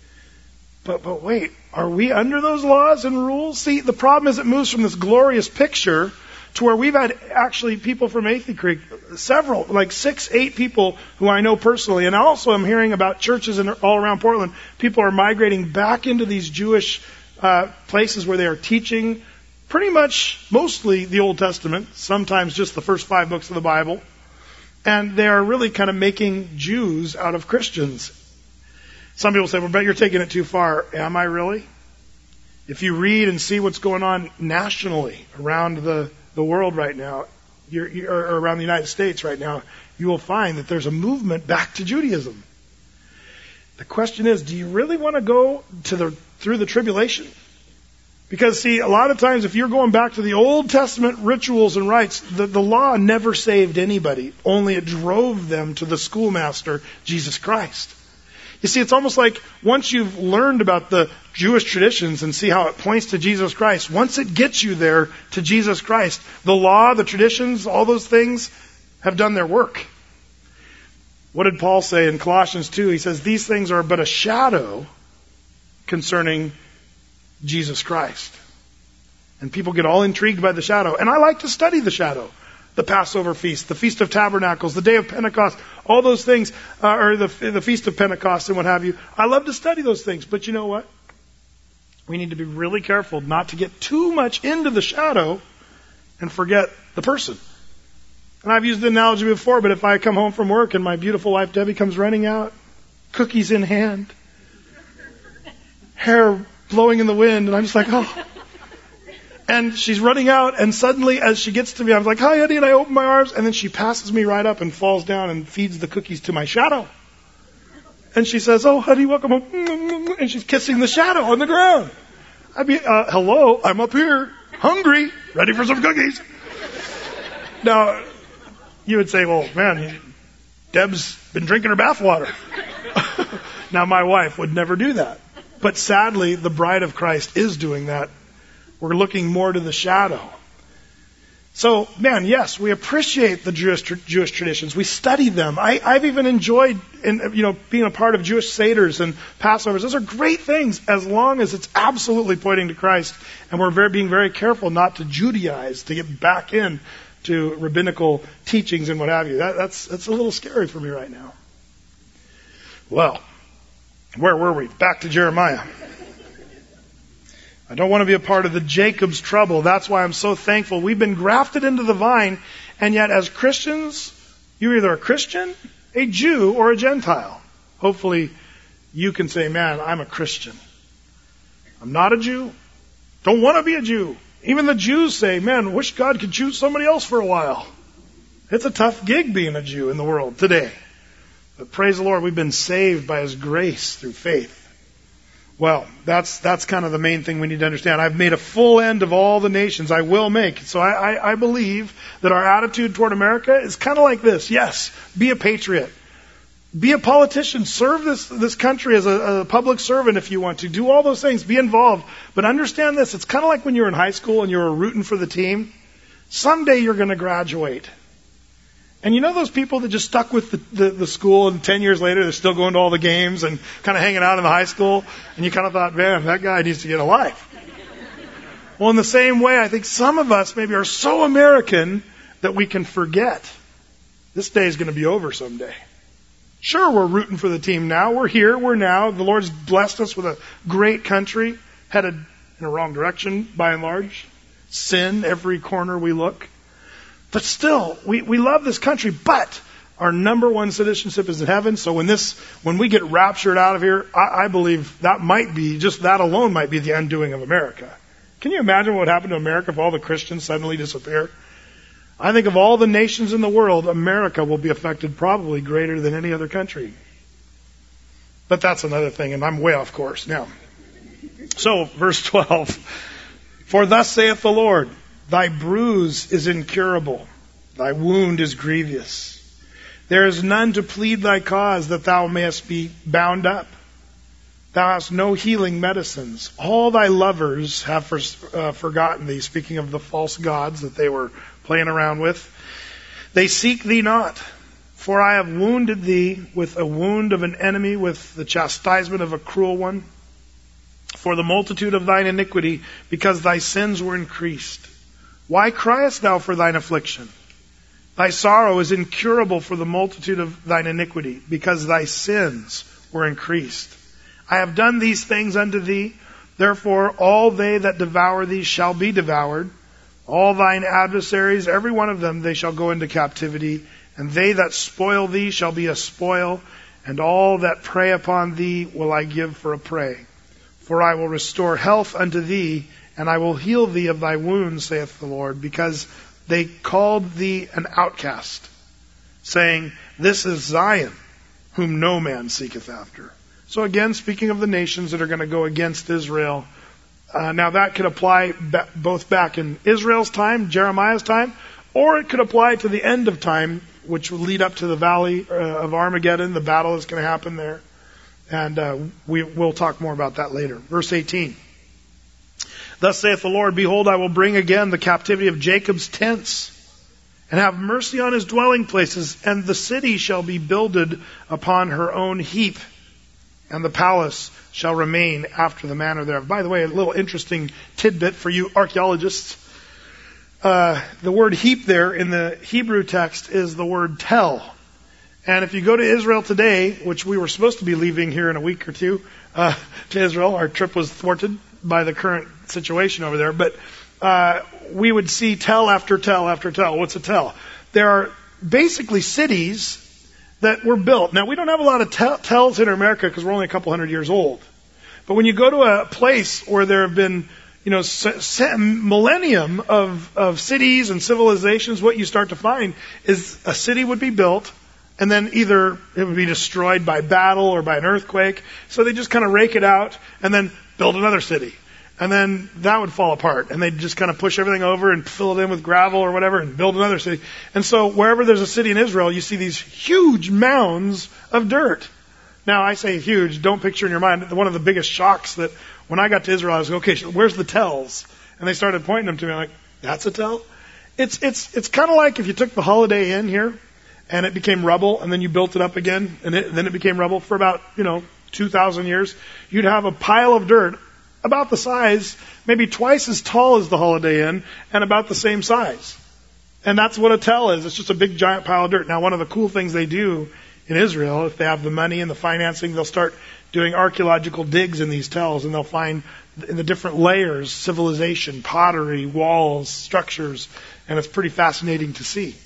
But wait, are we under those laws and rules? See, the problem is it moves from this glorious picture to where we've had actually people from Athey Creek, several, like 6, 8 people who I know personally, and also I'm hearing about churches all around Portland. People are migrating back into these Jewish places where they are teaching pretty much mostly the Old Testament, sometimes just the first 5 books of the Bible, and they are really kind of making Jews out of Christians. Some people say, well, but you're taking it too far. Am I really? If you read and see what's going on nationally around the world right now, or around the United States right now, you will find that there's a movement back to Judaism. The question is, do you really want to go through the tribulation? Because, see, a lot of times if you're going back to the Old Testament rituals and rites, the law never saved anybody. Only it drove them to the schoolmaster, Jesus Christ. You see, it's almost like once you've learned about the Jewish traditions and see how it points to Jesus Christ, once it gets you there to Jesus Christ, the law, the traditions, all those things have done their work. What did Paul say in Colossians 2? He says, these things are but a shadow concerning Jesus Christ. And people get all intrigued by the shadow. And I like to study the shadow. The Passover feast, the Feast of Tabernacles, the Day of Pentecost, all those things, or the Feast of Pentecost and what have you. I love to study those things. But you know what? We need to be really careful not to get too much into the shadow and forget the person. And I've used the analogy before, but if I come home from work and my beautiful wife Debbie comes running out, cookies in hand, hair blowing in the wind, and I'm just like, oh. And she's running out, and suddenly as she gets to me, I'm like, hi, honey, and I open my arms, and then she passes me right up and falls down and feeds the cookies to my shadow. And she says, oh, honey, welcome home. And she's kissing the shadow on the ground. I'd be, hello, I'm up here, hungry, ready for some cookies. Now, you would say, well, man, Deb's been drinking her bathwater. Now, my wife would never do that. But sadly, the bride of Christ is doing that. We're looking more to the shadow. So, man, yes, we appreciate the Jewish traditions. We study them. I've even enjoyed, being a part of Jewish Seders and Passovers. Those are great things as long as it's absolutely pointing to Christ, and we're being very careful not to Judaize, to get back in to rabbinical teachings and what have you. That's a little scary for me right now. Well, where were we? Back to Jeremiah. I don't want to be a part of the Jacob's trouble. That's why I'm so thankful. We've been grafted into the vine, and yet as Christians, you're either a Christian, a Jew, or a Gentile. Hopefully you can say, man, I'm a Christian. I'm not a Jew. Don't want to be a Jew. Even the Jews say, man, wish God could choose somebody else for a while. It's a tough gig being a Jew in the world today. But praise the Lord, we've been saved by His grace through faith. Well, that's kind of the main thing we need to understand. I've made a full end of all the nations I will make. So I believe that our attitude toward America is kind of like this. Yes, be a patriot. Be a politician. Serve this country as a public servant if you want to. Do all those things. Be involved. But understand this. It's kind of like when you were in high school and you were rooting for the team. Someday you're going to graduate. And you know those people that just stuck with the school and 10 years later they're still going to all the games and kind of hanging out in the high school? And you kind of thought, man, that guy needs to get a life. Well, in the same way, I think some of us maybe are so American that we can forget this day is going to be over someday. Sure, we're rooting for the team now. We're here. We're now. The Lord's blessed us with a great country headed in the wrong direction by and large. Sin every corner we look. But still, we love this country, but our number one citizenship is in heaven. So when we get raptured out of here, I believe that alone might be the undoing of America. Can you imagine what would happen to America if all the Christians suddenly disappear? I think of all the nations in the world, America will be affected probably greater than any other country. But that's another thing, and I'm way off course now. So, verse 12. For thus saith the Lord, thy bruise is incurable, thy wound is grievous. There is none to plead thy cause that thou mayest be bound up. Thou hast no healing medicines. All thy lovers have forgotten thee, speaking of the false gods that they were playing around with. They seek thee not. For I have wounded thee with a wound of an enemy, with the chastisement of a cruel one. For the multitude of thine iniquity, because thy sins were increased. Why criest thou for thine affliction? Thy sorrow is incurable for the multitude of thine iniquity, because thy sins were increased. I have done these things unto thee, therefore all they that devour thee shall be devoured. All thine adversaries, every one of them, they shall go into captivity. And they that spoil thee shall be a spoil, and all that prey upon thee will I give for a prey. For I will restore health unto thee, and I will heal thee of thy wounds, saith the Lord, because they called thee an outcast, saying, This is Zion, whom no man seeketh after. So again, speaking of the nations that are going to go against Israel, now that could apply both back in Israel's time, Jeremiah's time, or it could apply to the end of time, which will lead up to the valley of Armageddon, the battle that's going to happen there. And we'll talk more about that later. Verse 18. Thus saith the Lord, Behold, I will bring again the captivity of Jacob's tents, and have mercy on his dwelling places, and the city shall be builded upon her own heap, and the palace shall remain after the manner thereof. By the way, a little interesting tidbit for you archaeologists. The word heap there in the Hebrew text is the word tel. And if you go to Israel today, which we were supposed to be leaving here in a week or two to Israel, our trip was thwarted by the current situation over there, but we would see tel after tel after tel. What's a tel? There are basically cities that were built. Now, we don't have a lot of tells in America because we're only a couple hundred years old. But when you go to a place where there have been millennium of cities and civilizations, what you start to find is a city would be built, and then either it would be destroyed by battle or by an earthquake. So they just kind of rake it out and then build another city. And then that would fall apart. And they'd just kind of push everything over and fill it in with gravel or whatever and build another city. And so wherever there's a city in Israel, you see these huge mounds of dirt. Now, I say huge. Don't picture in your mind. One of the biggest shocks that when I got to Israel, I was like, okay, where's the tells? And they started pointing them to me. I'm like, that's a tell? It's kind of like if you took the Holiday Inn here and it became rubble, and then you built it up again, and then it became rubble for about, 2,000 years. You'd have a pile of dirt about the size, maybe twice as tall as the Holiday Inn, and about the same size. And that's what a tell is. It's just a big giant pile of dirt. Now, one of the cool things they do in Israel, if they have the money and the financing, they'll start doing archaeological digs in these tells, and they'll find in the different layers, civilization, pottery, walls, structures, and it's pretty fascinating to see.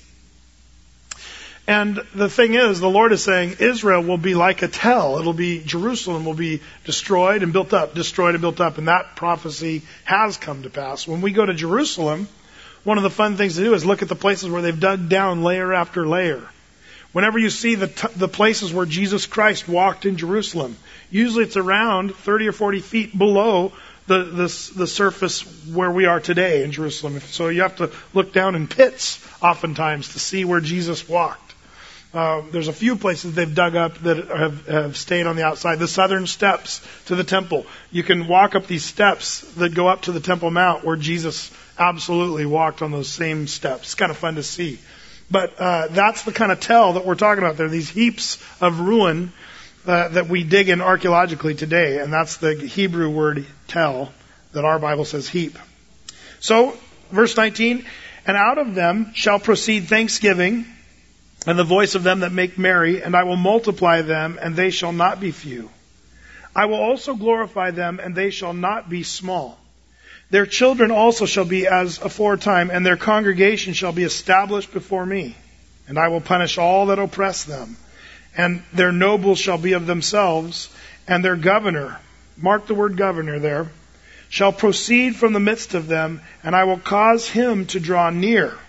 And the thing is, the Lord is saying Israel will be like a tell. It'll be, Jerusalem will be destroyed and built up, destroyed and built up. And that prophecy has come to pass. When we go to Jerusalem, one of the fun things to do is look at the places where they've dug down layer after layer. Whenever you see the places where Jesus Christ walked in Jerusalem, usually it's around 30 or 40 feet below the surface where we are today in Jerusalem. So you have to look down in pits oftentimes to see where Jesus walked. There's a few places they've dug up that have stayed on the outside. The southern steps to the temple. You can walk up these steps that go up to the Temple Mount where Jesus absolutely walked on those same steps. It's kind of fun to see. But that's the kind of tell that we're talking about there. These heaps of ruin that we dig in archaeologically today. And that's the Hebrew word tell that our Bible says heap. So, verse 19, and out of them shall proceed thanksgiving, and the voice of them that make merry, and I will multiply them, and they shall not be few. I will also glorify them, and they shall not be small. Their children also shall be as aforetime, and their congregation shall be established before me. And I will punish all that oppress them, and their nobles shall be of themselves, and their governor, mark the word governor there, shall proceed from the midst of them, and I will cause him to draw near.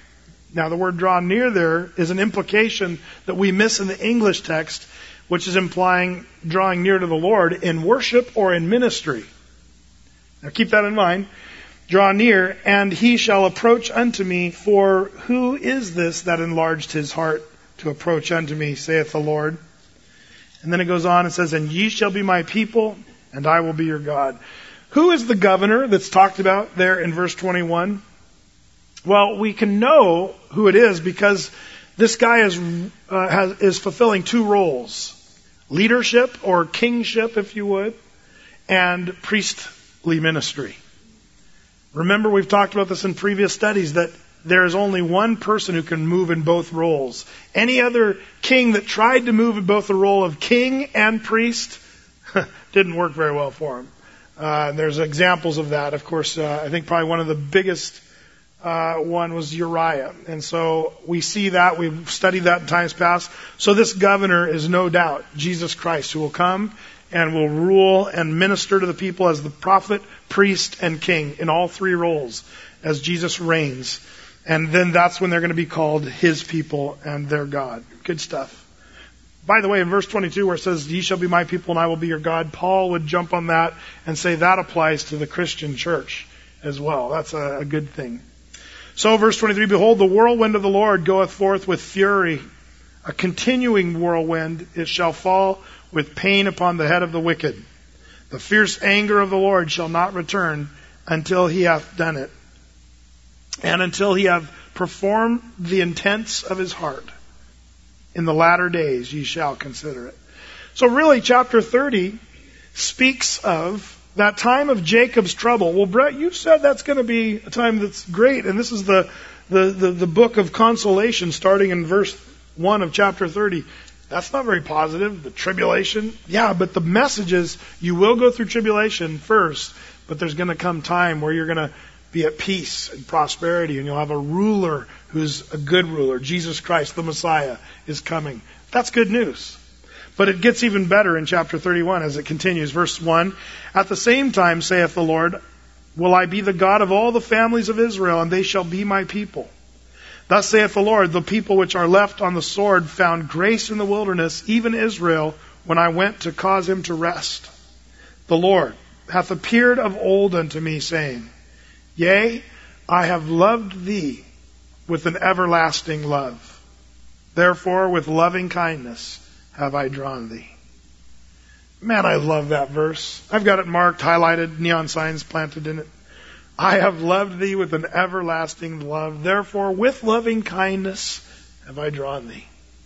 Now, the word draw near there is an implication that we miss in the English text, which is implying drawing near to the Lord in worship or in ministry. Now, keep that in mind. Draw near, and he shall approach unto me, for who is this that enlarged his heart to approach unto me, saith the Lord. And then it goes on and says, and ye shall be my people, and I will be your God. Who is the governor that's talked about there in verse 21? Well, we can know who it is because this guy is fulfilling two roles. Leadership or kingship, if you would, and priestly ministry. Remember, we've talked about this in previous studies, that there is only one person who can move in both roles. Any other king that tried to move in both the role of king and priest didn't work very well for him. There's examples of that. Of course, I think probably one of the biggest one was Uriah. And so we see that. We've studied that in times past. So this governor is no doubt Jesus Christ, who will come and will rule and minister to the people as the prophet, priest, and king in all three roles as Jesus reigns. And then that's when they're going to be called his people and their God. Good stuff. By the way, in verse 22 where it says, ye shall be my people and I will be your God, Paul would jump on that and say that applies to the Christian church as well. That's a good thing. So verse 23, behold, the whirlwind of the Lord goeth forth with fury, a continuing whirlwind. It shall fall with pain upon the head of the wicked. The fierce anger of the Lord shall not return until he hath done it, and until he hath performed the intents of his heart. In the latter days ye shall consider it. So really, chapter 30 speaks of that time of Jacob's trouble. Well, Brett, you said that's going to be a time that's great, and this is the book of consolation starting in verse 1 of chapter 30. That's not very positive. The tribulation. Yeah, but the message is you will go through tribulation first, but there's going to come time where you're going to be at peace and prosperity, and you'll have a ruler who's a good ruler. Jesus Christ, the Messiah, is coming. That's good news. But it gets even better in chapter 31 as it continues. Verse 1, at the same time, saith the Lord, will I be the God of all the families of Israel, and they shall be my people. Thus saith the Lord, the people which are left on the sword found grace in the wilderness, even Israel, when I went to cause him to rest. The Lord hath appeared of old unto me, saying, yea, I have loved thee with an everlasting love. Therefore, with loving kindness have I drawn thee. Man, I love that verse. I've got it marked, highlighted, neon signs planted in it. I have loved thee with an everlasting love. Therefore, with loving kindness have I drawn thee.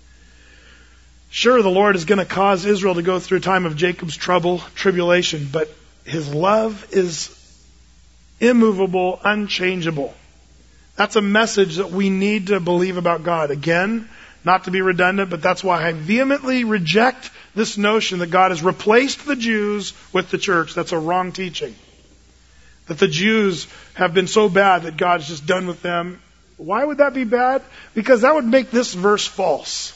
Sure, the Lord is going to cause Israel to go through a time of Jacob's trouble, tribulation, but his love is immovable, unchangeable. That's a message that we need to believe about God. Again, not to be redundant, but that's why I vehemently reject this notion that God has replaced the Jews with the church. That's a wrong teaching. That the Jews have been so bad that God's just done with them. Why would that be bad? Because that would make this verse false.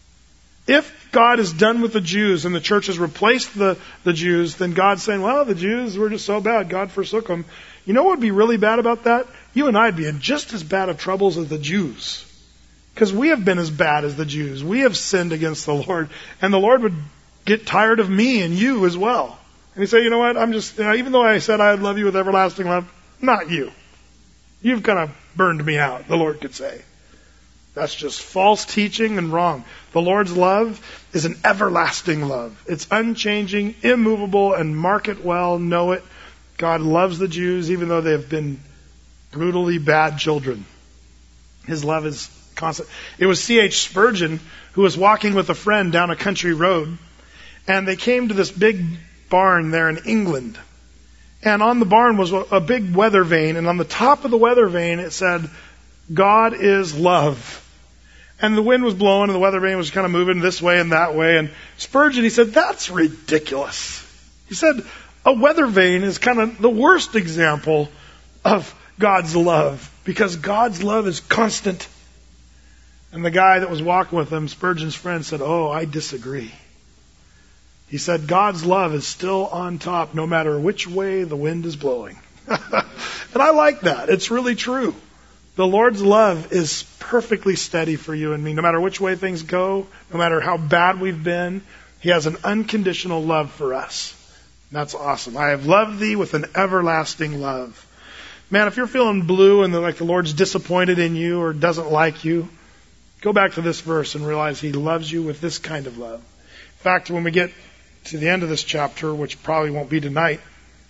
If God is done with the Jews and the church has replaced the Jews, then God's saying, well, the Jews were just so bad, God forsook them. You know what would be really bad about that? You and I would be in just as bad of troubles as the Jews. Because we have been as bad as the Jews. We have sinned against the Lord. And the Lord would get tired of me and you as well. And he'd say, you know what, even though I said I'd love you with everlasting love, not you. You've kind of burned me out, the Lord could say. That's just false teaching and wrong. The Lord's love is an everlasting love. It's unchanging, immovable, and mark it well, know it. God loves the Jews even though they have been brutally bad children. His love is constant. It was C.H. Spurgeon who was walking with a friend down a country road, and they came to this big barn there in England. And on the barn was a big weather vane, and on the top of the weather vane it said, God is love. And the wind was blowing and the weather vane was kind of moving this way and that way. And Spurgeon, he said, that's ridiculous. He said, a weather vane is kind of the worst example of God's love, because God's love is constant. And the guy that was walking with him, Spurgeon's friend, said, oh, I disagree. He said, God's love is still on top no matter which way the wind is blowing. And I like that. It's really true. The Lord's love is perfectly steady for you and me. No matter which way things go, no matter how bad we've been, He has an unconditional love for us. And that's awesome. I have loved thee with an everlasting love. Man, if you're feeling blue and like the Lord's disappointed in you or doesn't like you, go back to this verse and realize He loves you with this kind of love. In fact, when we get to the end of this chapter, which probably won't be tonight,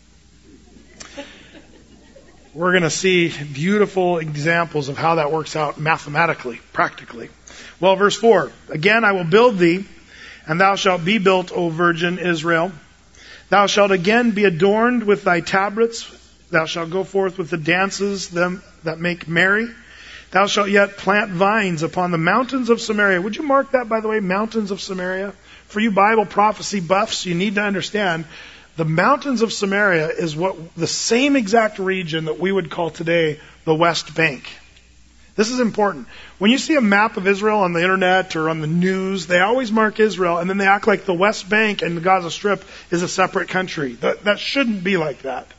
we're going to see beautiful examples of how that works out mathematically, practically. Well, verse 4, again, I will build thee, and thou shalt be built, O virgin Israel. Thou shalt again be adorned with thy tabrets. Thou shalt go forth with the dances, them that make merry. Thou shalt yet plant vines upon the mountains of Samaria. Would you mark that, by the way, mountains of Samaria? For you Bible prophecy buffs, you need to understand the mountains of Samaria is the same exact region that we would call today the West Bank. This is important. When you see a map of Israel on the internet or on the news, they always mark Israel and then they act like the West Bank and the Gaza Strip is a separate country. That shouldn't be like that.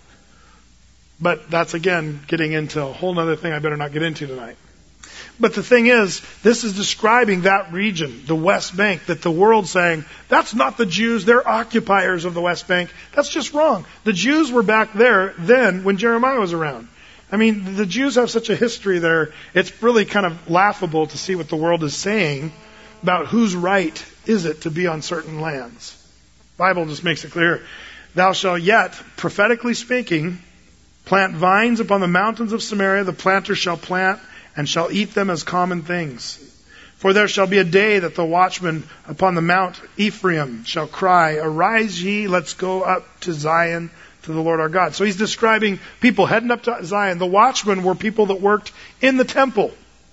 But that's, again, getting into a whole other thing I better not get into tonight. But the thing is, this is describing that region, the West Bank, that the world's saying, that's not the Jews, they're occupiers of the West Bank. That's just wrong. The Jews were back there then when Jeremiah was around. I mean, the Jews have such a history there, it's really kind of laughable to see what the world is saying about whose right is it to be on certain lands. The Bible just makes it clear. Thou shalt yet, prophetically speaking, plant vines upon the mountains of Samaria, the planter shall plant, and shall eat them as common things. For there shall be a day that the watchman upon the Mount Ephraim shall cry, arise ye, let's go up to Zion, to the Lord our God. So he's describing people heading up to Zion. The watchmen were people that worked in the temple,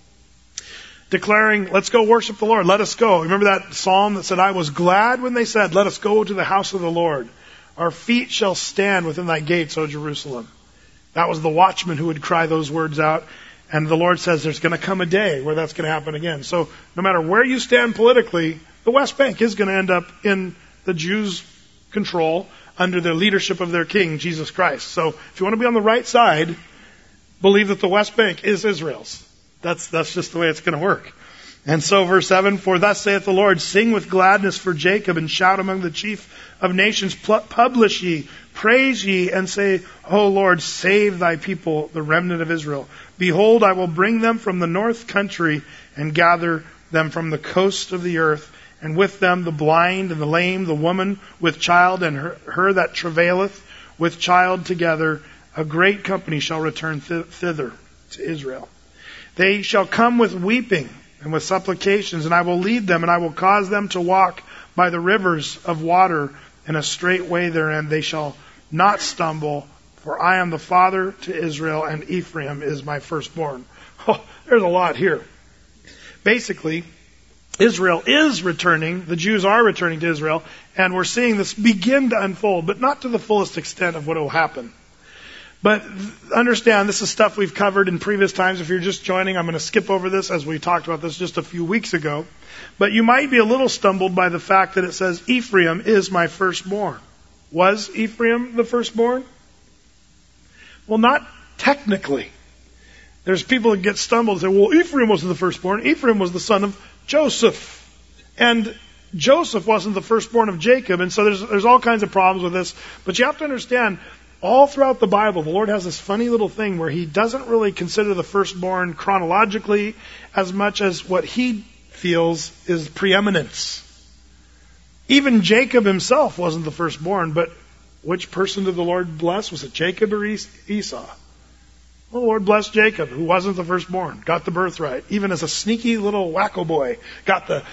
declaring, let's go worship the Lord, let us go. Remember that psalm that said, I was glad when they said, let us go to the house of the Lord. Our feet shall stand within thy gates, O Jerusalem. That was the watchman who would cry those words out. And the Lord says there's going to come a day where that's going to happen again. So no matter where you stand politically, the West Bank is going to end up in the Jews' control under the leadership of their king, Jesus Christ. So if you want to be on the right side, believe that the West Bank is Israel's. That's just the way it's going to work. And so verse 7, for thus saith the Lord, sing with gladness for Jacob and shout among the chief of nations, publish ye, praise ye, and say, O Lord, save thy people, the remnant of Israel. Behold, I will bring them from the north country and gather them from the coast of the earth, and with them the blind and the lame, the woman with child, and her that travaileth with child together. A great company shall return thither to Israel. They shall come with weeping and with supplications, and I will lead them, and I will cause them to walk by the rivers of water in a straight way therein. They shall not stumble, for I am the father to Israel, and Ephraim is my firstborn. Oh, there's a lot here. Basically, Israel is returning, the Jews are returning to Israel, and we're seeing this begin to unfold, but not to the fullest extent of what will happen. But understand, this is stuff we've covered in previous times. If you're just joining, I'm going to skip over this as we talked about this just a few weeks ago. But you might be a little stumbled by the fact that it says, Ephraim is my firstborn. Was Ephraim the firstborn? Well, not technically. There's people that get stumbled and say, well, Ephraim wasn't the firstborn. Ephraim was the son of Joseph. And Joseph wasn't the firstborn of Jacob. And so there's all kinds of problems with this. But you have to understand, all throughout the Bible, the Lord has this funny little thing where He doesn't really consider the firstborn chronologically as much as what He feels is preeminence. Even Jacob himself wasn't the firstborn, but which person did the Lord bless? Was it Jacob or Esau? Well, the Lord blessed Jacob, who wasn't the firstborn, got the birthright. Even as a sneaky little wacko boy, got the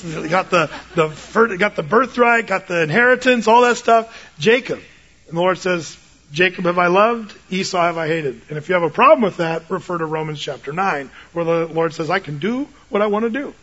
birthright, got the inheritance, all that stuff. Jacob. And the Lord says, Jacob have I loved, Esau have I hated. And if you have a problem with that, refer to Romans chapter 9, where the Lord says, I can do what I want to do.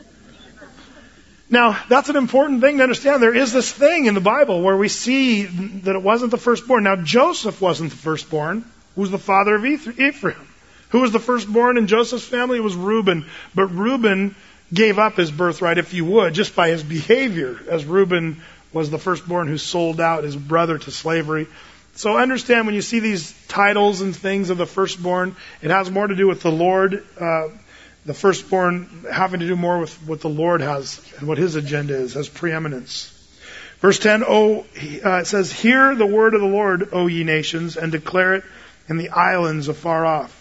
Now, that's an important thing to understand. There is this thing in the Bible where we see that it wasn't the firstborn. Now, Joseph wasn't the firstborn, who was the father of Ephraim. Who was the firstborn in Joseph's family? It was Reuben. But Reuben gave up his birthright, if you would, just by his behavior, as Reuben was the firstborn who sold out his brother to slavery. So understand when you see these titles and things of the firstborn, it has more to do with the Lord, the firstborn having to do more with what the Lord has and what His agenda is, has preeminence. Verse 10, it says, "Hear the word of the Lord, O ye nations, and declare it in the islands afar off.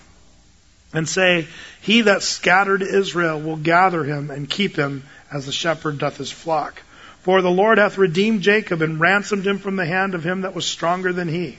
And say, He that scattered Israel will gather him and keep him as the shepherd doth his flock. For the Lord hath redeemed Jacob and ransomed him from the hand of him that was stronger than he.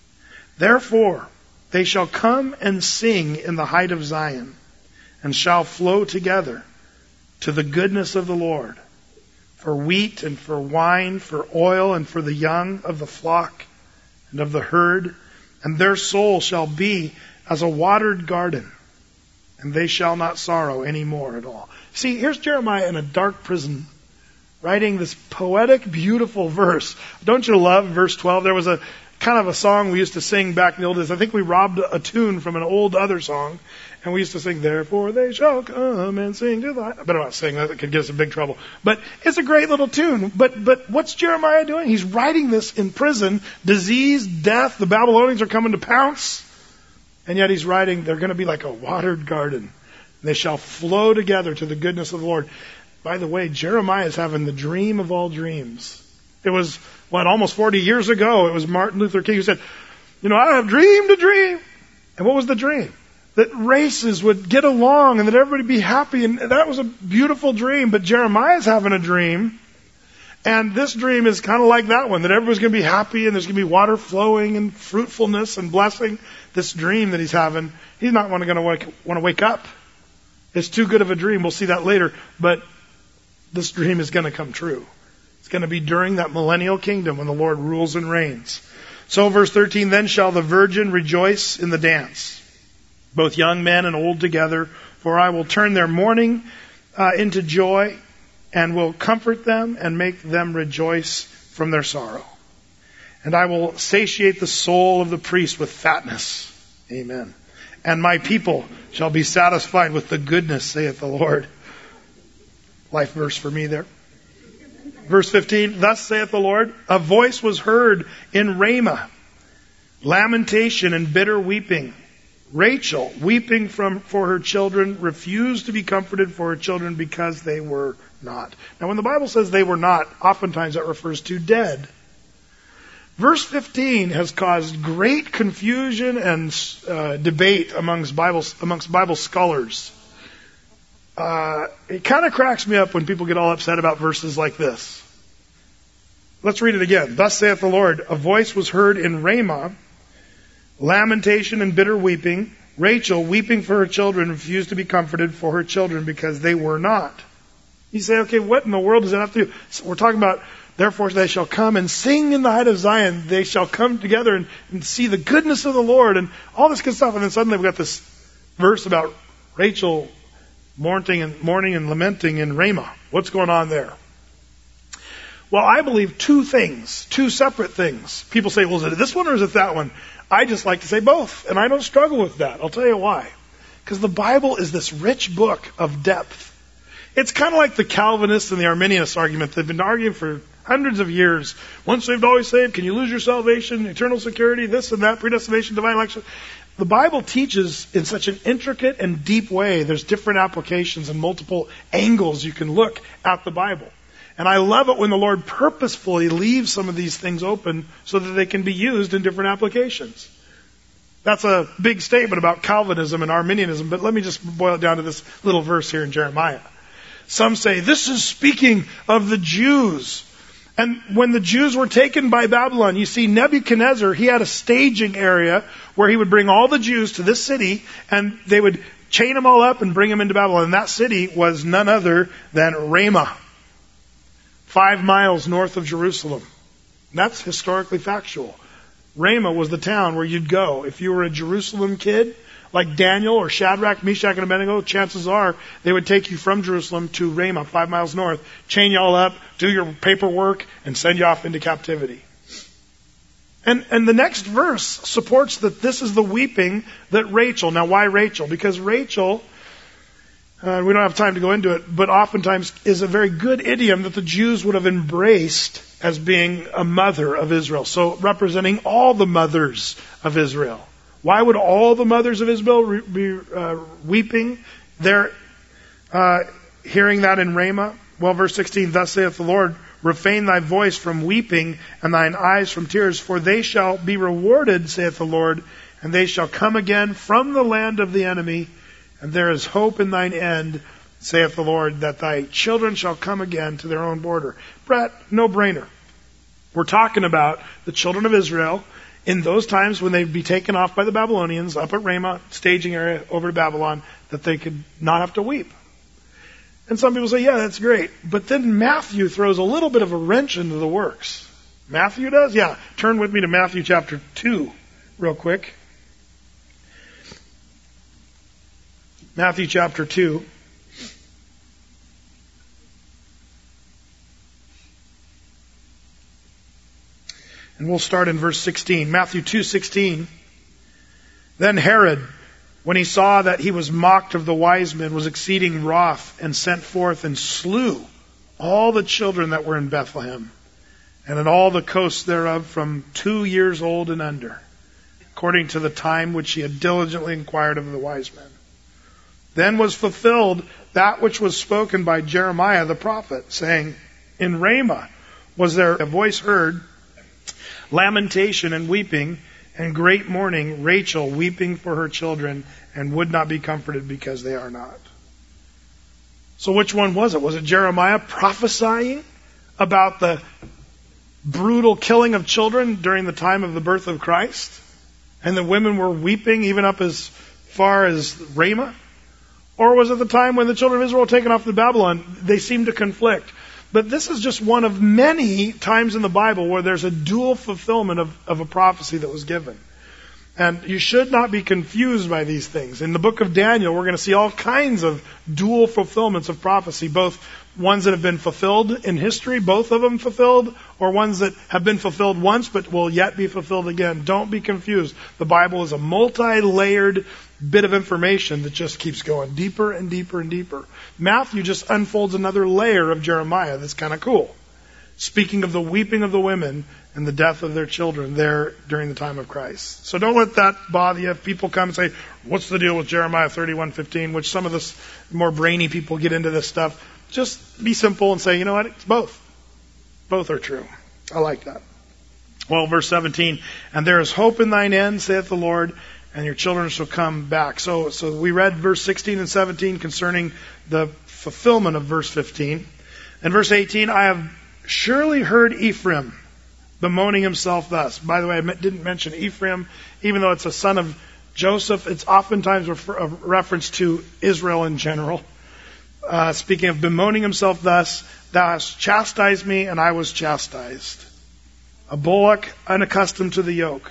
Therefore they shall come and sing in the height of Zion, and shall flow together to the goodness of the Lord, for wheat and for wine, for oil and for the young of the flock and of the herd. And their soul shall be as a watered garden, and they shall not sorrow any more at all." See, here's Jeremiah in a dark prison, writing this poetic, beautiful verse. Don't you love verse 12? There was a kind of a song we used to sing back in the old days. I think we robbed a tune from an old other song, and we used to sing, "Therefore they shall come and sing to thy..." I better not sing that. It could get us in big trouble. But it's a great little tune. But what's Jeremiah doing? He's writing this in prison. Disease, death, the Babylonians are coming to pounce. And yet he's writing, they're going to be like a watered garden. They shall flow together to the goodness of the Lord. By the way, Jeremiah is having the dream of all dreams. It was, almost 40 years ago, it was Martin Luther King who said, "I have dreamed a dream." And what was the dream? That races would get along and that everybody would be happy. And that was a beautiful dream. But Jeremiah's having a dream. And this dream is kind of like that one, that everybody's going to be happy and there's going to be water flowing and fruitfulness and blessing. This dream that he's having, he's not going to want to wake up. It's too good of a dream. We'll see that later. But this dream is going to come true. It's going to be during that millennial kingdom when the Lord rules and reigns. So verse 13, "Then shall the virgin rejoice in the dance, both young men and old together, for I will turn their mourning into joy, and will comfort them and make them rejoice from their sorrow. And I will satiate the soul of the priest with fatness." Amen. "And my people shall be satisfied with the goodness, saith the Lord." Life verse for me there. Verse 15, "Thus saith the Lord, a voice was heard in Ramah, lamentation and bitter weeping. Rachel, weeping for her children, refused to be comforted for her children because they were not." Now when the Bible says they were not, oftentimes that refers to dead. Verse 15 has caused great confusion and debate amongst Bible scholars. It kind of cracks me up when people get all upset about verses like this. Let's read it again. "Thus saith the Lord, a voice was heard in Ramah, lamentation and bitter weeping. Rachel, weeping for her children, refused to be comforted for her children because they were not." You say, okay, what in the world does that have to do? So we're talking about, therefore they shall come and sing in the height of Zion. They shall come together and see the goodness of the Lord and all this good stuff. And then suddenly we've got this verse about Rachel mourning and lamenting in Ramah. What's going on there? Well, I believe two separate things. People say, well, is it this one or is it that one? I just like to say both, and I don't struggle with that. I'll tell you why. Because the Bible is this rich book of depth. It's kind of like the Calvinists and the Arminianists argument. They've been arguing for hundreds of years. Once saved, always saved. Can you lose your salvation? Eternal security, this and that, predestination, divine election. The Bible teaches in such an intricate and deep way. There's different applications and multiple angles you can look at the Bible. And I love it when the Lord purposefully leaves some of these things open so that they can be used in different applications. That's a big statement about Calvinism and Arminianism, but let me just boil it down to this little verse here in Jeremiah. Some say this is speaking of the Jews. And when the Jews were taken by Babylon, you see Nebuchadnezzar, he had a staging area where he would bring all the Jews to this city and they would chain them all up and bring them into Babylon. And that city was none other than Ramah, 5 miles north of Jerusalem. And that's historically factual. Ramah was the town where you'd go. If you were a Jerusalem kid, like Daniel or Shadrach, Meshach, and Abednego, chances are they would take you from Jerusalem to Ramah, 5 miles north, chain you all up, do your paperwork, and send you off into captivity. And the next verse supports that this is the weeping that Rachel. Now, why Rachel? Because Rachel, we don't have time to go into it, but oftentimes is a very good idiom that the Jews would have embraced as being a mother of Israel. So representing all the mothers of Israel. Why would all the mothers of Israel be weeping? They're hearing that in Ramah. Well, verse 16, thus saith the Lord, refrain thy voice from weeping and thine eyes from tears, for they shall be rewarded, saith the Lord, and they shall come again from the land of the enemy, and there is hope in thine end, saith the Lord, that thy children shall come again to their own border. Brett, no brainer. We're talking about the children of Israel in those times when they'd be taken off by the Babylonians up at Ramah, staging area over to Babylon, that they could not have to weep. And some people say, yeah, that's great. But then Matthew throws a little bit of a wrench into the works. Matthew does? Yeah. Turn with me to Matthew chapter 2 real quick. Matthew chapter 2. And we'll start in verse 16. Matthew 2:16. Then Herod, when he saw that he was mocked of the wise men, was exceeding wroth, and sent forth and slew all the children that were in Bethlehem, and in all the coasts thereof from 2 years old and under, according to the time which he had diligently inquired of the wise men. Then was fulfilled that which was spoken by Jeremiah the prophet, saying, in Ramah was there a voice heard, lamentation and weeping, and great mourning, Rachel weeping for her children, and would not be comforted because they are not. So which one was it? Was it Jeremiah prophesying about the brutal killing of children during the time of the birth of Christ? And the women were weeping even up as far as Ramah? Or was it the time when the children of Israel were taken off to Babylon? They seem to conflict. But this is just one of many times in the Bible where there's a dual fulfillment of a prophecy that was given. And you should not be confused by these things. In the book of Daniel, we're going to see all kinds of dual fulfillments of prophecy, both ones that have been fulfilled in history, both of them fulfilled, or ones that have been fulfilled once but will yet be fulfilled again. Don't be confused. The Bible is a multi-layered bit of information that just keeps going deeper and deeper and deeper. Matthew just unfolds another layer of Jeremiah that's kind of cool. Speaking of the weeping of the women and the death of their children there during the time of Christ. So don't let that bother you. If people come and say, what's the deal with Jeremiah 31:15, which some of the more brainy people get into this stuff, just be simple and say, you know what, it's both. Both are true. I like that. Well, verse 17, and there is hope in thine end, saith the Lord, and your children shall come back. So we read verse 16 and 17 concerning the fulfillment of verse 15. And verse 18, I have surely heard Ephraim bemoaning himself thus. By the way, I didn't mention Ephraim, even though it's a son of Joseph. It's oftentimes a reference to Israel in general. Speaking of bemoaning himself thus, thou hast chastised me, and I was chastised. A bullock unaccustomed to the yoke.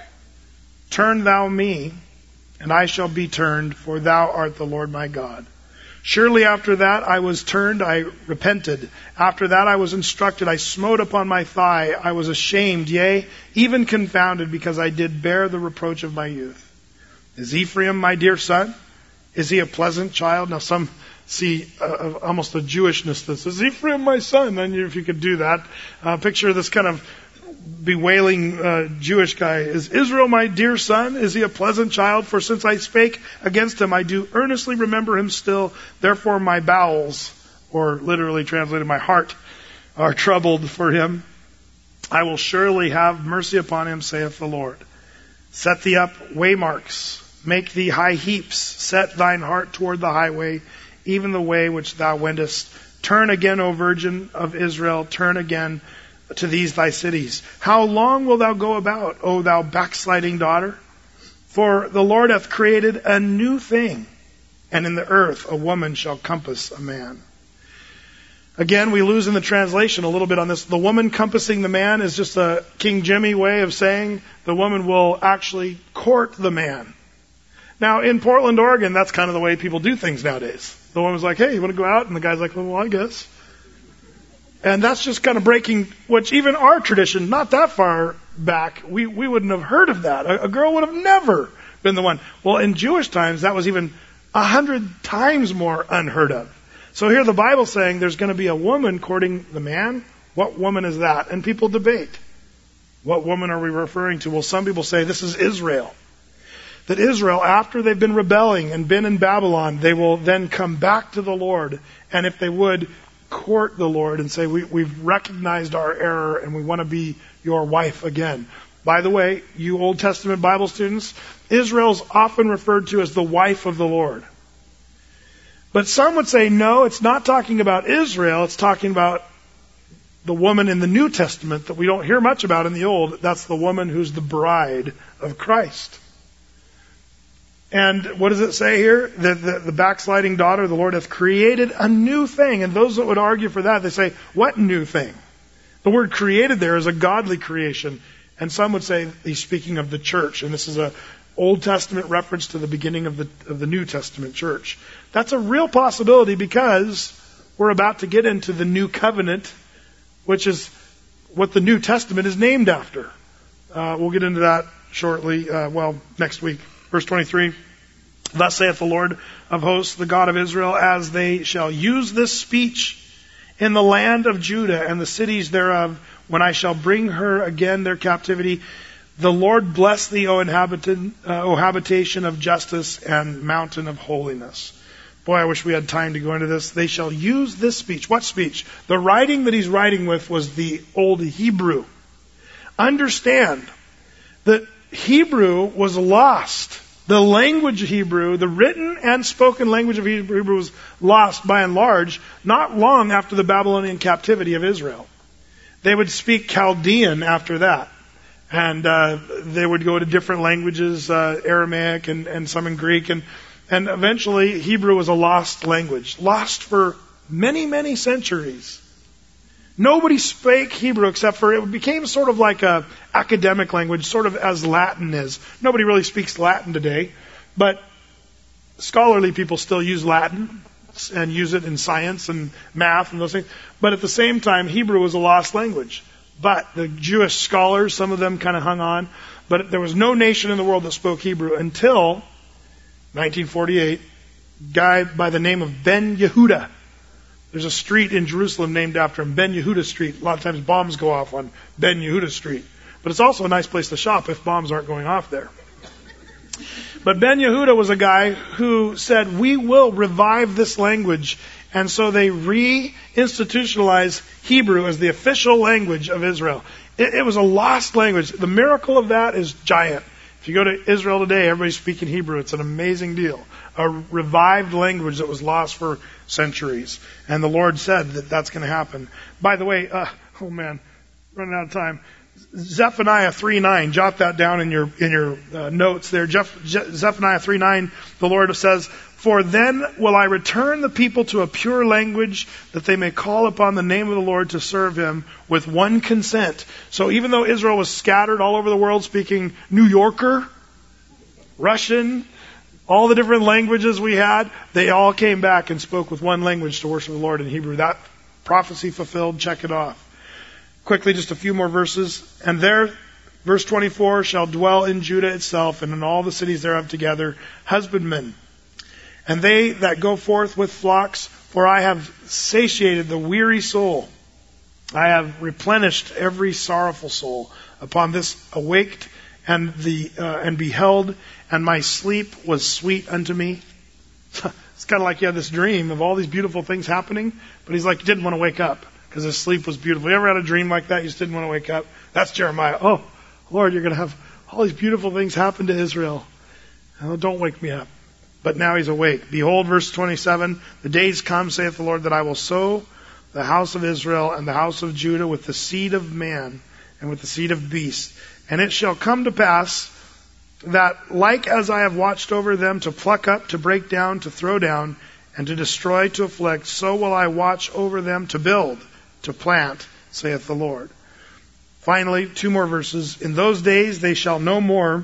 Turn thou me, and I shall be turned, for thou art the Lord my God. Surely after that I was turned, I repented. After that I was instructed, I smote upon my thigh. I was ashamed, yea, even confounded, because I did bear the reproach of my youth. Is Ephraim my dear son? Is he a pleasant child? Now some see almost a Jewishness that says, Ephraim my son. And if you could do that, picture this kind of bewailing Jewish guy. Is Israel my dear son? Is he a pleasant child? For since I spake against him, I do earnestly remember him still. Therefore my bowels, or literally translated my heart, are troubled for him. I will surely have mercy upon him, saith the Lord. Set thee up waymarks, make thee high heaps, set thine heart toward the highway, even the way which thou wentest. Turn again, O Virgin of Israel, turn again to these thy cities. How long wilt thou go about, O thou backsliding daughter? For the Lord hath created a new thing, and in the earth a woman shall compass a man. Again, we lose in the translation a little bit on this. The woman compassing the man is just a King Jimmy way of saying the woman will actually court the man. Now, in Portland, Oregon, that's kind of the way people do things nowadays. The woman's like, hey, you want to go out? And the guy's like, well, I guess. And that's just kind of breaking, which even our tradition, not that far back, we wouldn't have heard of that. A girl would have never been the one. Well, in Jewish times, that was even 100 times more unheard of. So here the Bible's saying there's going to be a woman courting the man, What woman is that? And people debate. What woman are we referring to? Well, some people say this is Israel. That Israel, after they've been rebelling and been in Babylon, they will then come back to the Lord. And if they would, court the Lord and say, we've recognized our error and we want to be your wife again. By the way, you Old Testament Bible students, Israel's often referred to as the wife of the Lord. But some would say, no, it's not talking about Israel, it's talking about the woman in the New Testament that we don't hear much about in the Old. That's the woman who's the bride of Christ. And what does it say here? That the backsliding daughter, the Lord hath created a new thing. And those that would argue for that, they say, what new thing? The word created there is a godly creation. And some would say he's speaking of the church. And this is a Old Testament reference to the beginning of the New Testament church. That's a real possibility because we're about to get into the new covenant, which is what the New Testament is named after. We'll get into that shortly, next week. Verse 23, thus saith the Lord of hosts, the God of Israel, as they shall use this speech in the land of Judah and the cities thereof, when I shall bring her again their captivity, the Lord bless thee, O habitation of justice and mountain of holiness. Boy, I wish we had time to go into this. They shall use this speech. What speech? The writing that he's writing with was the old Hebrew. Understand that Hebrew was lost. The language of Hebrew, the written and spoken language of Hebrew was lost by and large not long after the Babylonian captivity of Israel. They would speak Chaldean after that. And they would go to different languages, Aramaic and some in Greek. And eventually Hebrew was a lost language. Lost for many, many centuries. Nobody spake Hebrew except for it became sort of like a academic language, sort of as Latin is. Nobody really speaks Latin today, but scholarly people still use Latin and use it in science and math and those things. But at the same time, Hebrew was a lost language. But the Jewish scholars, some of them kind of hung on. But there was no nation in the world that spoke Hebrew until 1948. A guy by the name of Ben Yehuda. There's a street in Jerusalem named after him, Ben Yehuda Street. A lot of times bombs go off on Ben Yehuda Street. But it's also a nice place to shop if bombs aren't going off there. But Ben Yehuda was a guy who said, we will revive this language. And so they re-institutionalized Hebrew as the official language of Israel. It was a lost language. The miracle of that is giant. If you go to Israel today, everybody's speaking Hebrew. It's an amazing deal. A revived language that was lost for centuries. And the Lord said that that's going to happen. By the way, running out of time. Zephaniah 3:9, jot that down in your notes there. Zephaniah 3:9, the Lord says, for then will I return the people to a pure language, that they may call upon the name of the Lord to serve him with one consent. So even though Israel was scattered all over the world speaking New Yorker, Russian, all the different languages we had, they all came back and spoke with one language to worship the Lord in Hebrew. That prophecy fulfilled, check it off. Quickly, just a few more verses. And there, verse 24, shall dwell in Judah itself and in all the cities thereof together husbandmen. And they that go forth with flocks, for I have satiated the weary soul. I have replenished every sorrowful soul. Upon this awaked and beheld, and my sleep was sweet unto me. It's kind of like he had this dream of all these beautiful things happening, but he's like, he didn't want to wake up because his sleep was beautiful. You ever had a dream like that? You just didn't want to wake up? That's Jeremiah. Oh, Lord, you're going to have all these beautiful things happen to Israel. Oh, don't wake me up. But now he's awake. Behold, verse 27, the days come, saith the Lord, that I will sow the house of Israel and the house of Judah with the seed of man and with the seed of beast. And it shall come to pass that, like as I have watched over them to pluck up, to break down, to throw down, and to destroy, to afflict, so will I watch over them to build, to plant, saith the Lord. Finally, 2 more verses. In those days they shall no more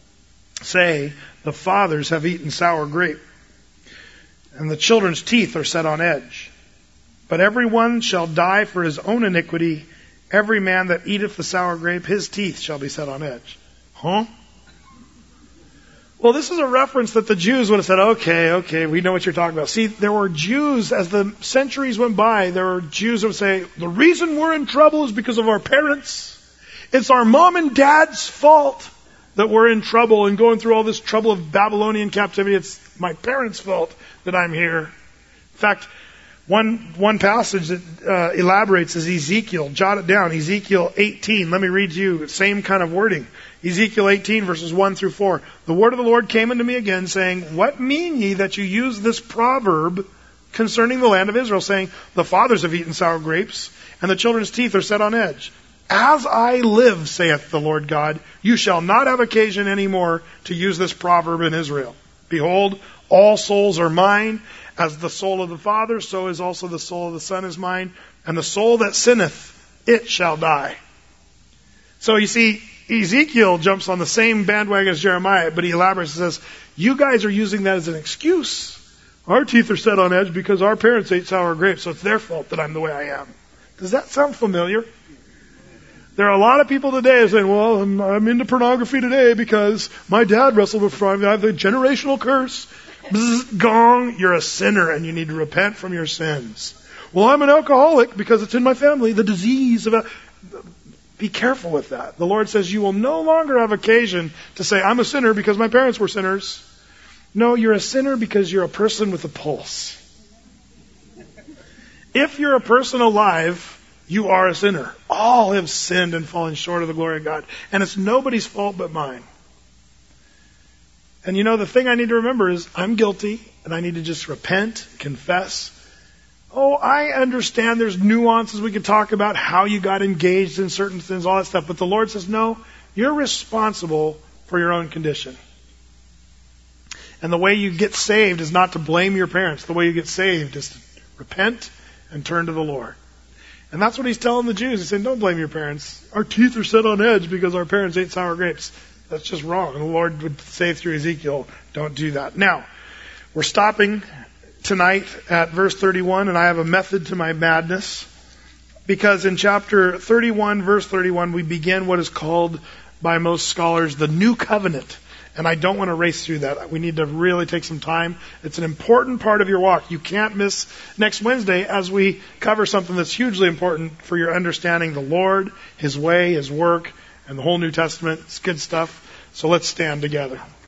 say, the fathers have eaten sour grape, and the children's teeth are set on edge. But every one shall die for his own iniquity. Every man that eateth the sour grape, his teeth shall be set on edge. Huh? Well, this is a reference that the Jews would have said, okay, we know what you're talking about. See, there were Jews, as the centuries went by, there were Jews that would say, the reason we're in trouble is because of our parents. It's our mom and dad's fault that we're in trouble and going through all this trouble of Babylonian captivity. It's my parents' fault that I'm here. In fact, one passage that elaborates is Ezekiel. Jot it down. Ezekiel 18. Let me read you. Same kind of wording. Ezekiel 18 verses 1 through 4. The word of the Lord came unto me again, saying, what mean ye that you use this proverb concerning the land of Israel, saying, the fathers have eaten sour grapes, and the children's teeth are set on edge? As I live, saith the Lord God, you shall not have occasion any more to use this proverb in Israel. Behold, all souls are mine. As the soul of the Father, so is also the soul of the Son is mine. And the soul that sinneth, it shall die. So you see, Ezekiel jumps on the same bandwagon as Jeremiah, but he elaborates and says, you guys are using that as an excuse. Our teeth are set on edge because our parents ate sour grapes, so it's their fault that I'm the way I am. Does that sound familiar? There are a lot of people today saying, well, I'm into pornography today because my dad wrestled with pornography. I have the generational curse. Bzz, gong, you're a sinner and you need to repent from your sins. Well, I'm an alcoholic because it's in my family, the disease of Be careful with that. The Lord says you will no longer have occasion to say, I'm a sinner because my parents were sinners. No, you're a sinner because you're a person with a pulse. If you're a person alive, you are a sinner. All have sinned and fallen short of the glory of God. And it's nobody's fault but mine. And you know, the thing I need to remember is I'm guilty and I need to just repent, confess. Oh, I understand there's nuances we could talk about, how you got engaged in certain things, all that stuff. But the Lord says, no, you're responsible for your own condition. And the way you get saved is not to blame your parents. The way you get saved is to repent and turn to the Lord. And that's what he's telling the Jews. He's saying, don't blame your parents. Our teeth are set on edge because our parents ate sour grapes. That's just wrong. And the Lord would say through Ezekiel, don't do that. Now, we're stopping tonight at verse 31, and I have a method to my madness. Because in chapter 31, verse 31, we begin what is called by most scholars the New Covenant. And I don't want to race through that. We need to really take some time. It's an important part of your walk. You can't miss next Wednesday as we cover something that's hugely important for your understanding the Lord, His way, His work, and the whole New Testament. It's good stuff. So let's stand together.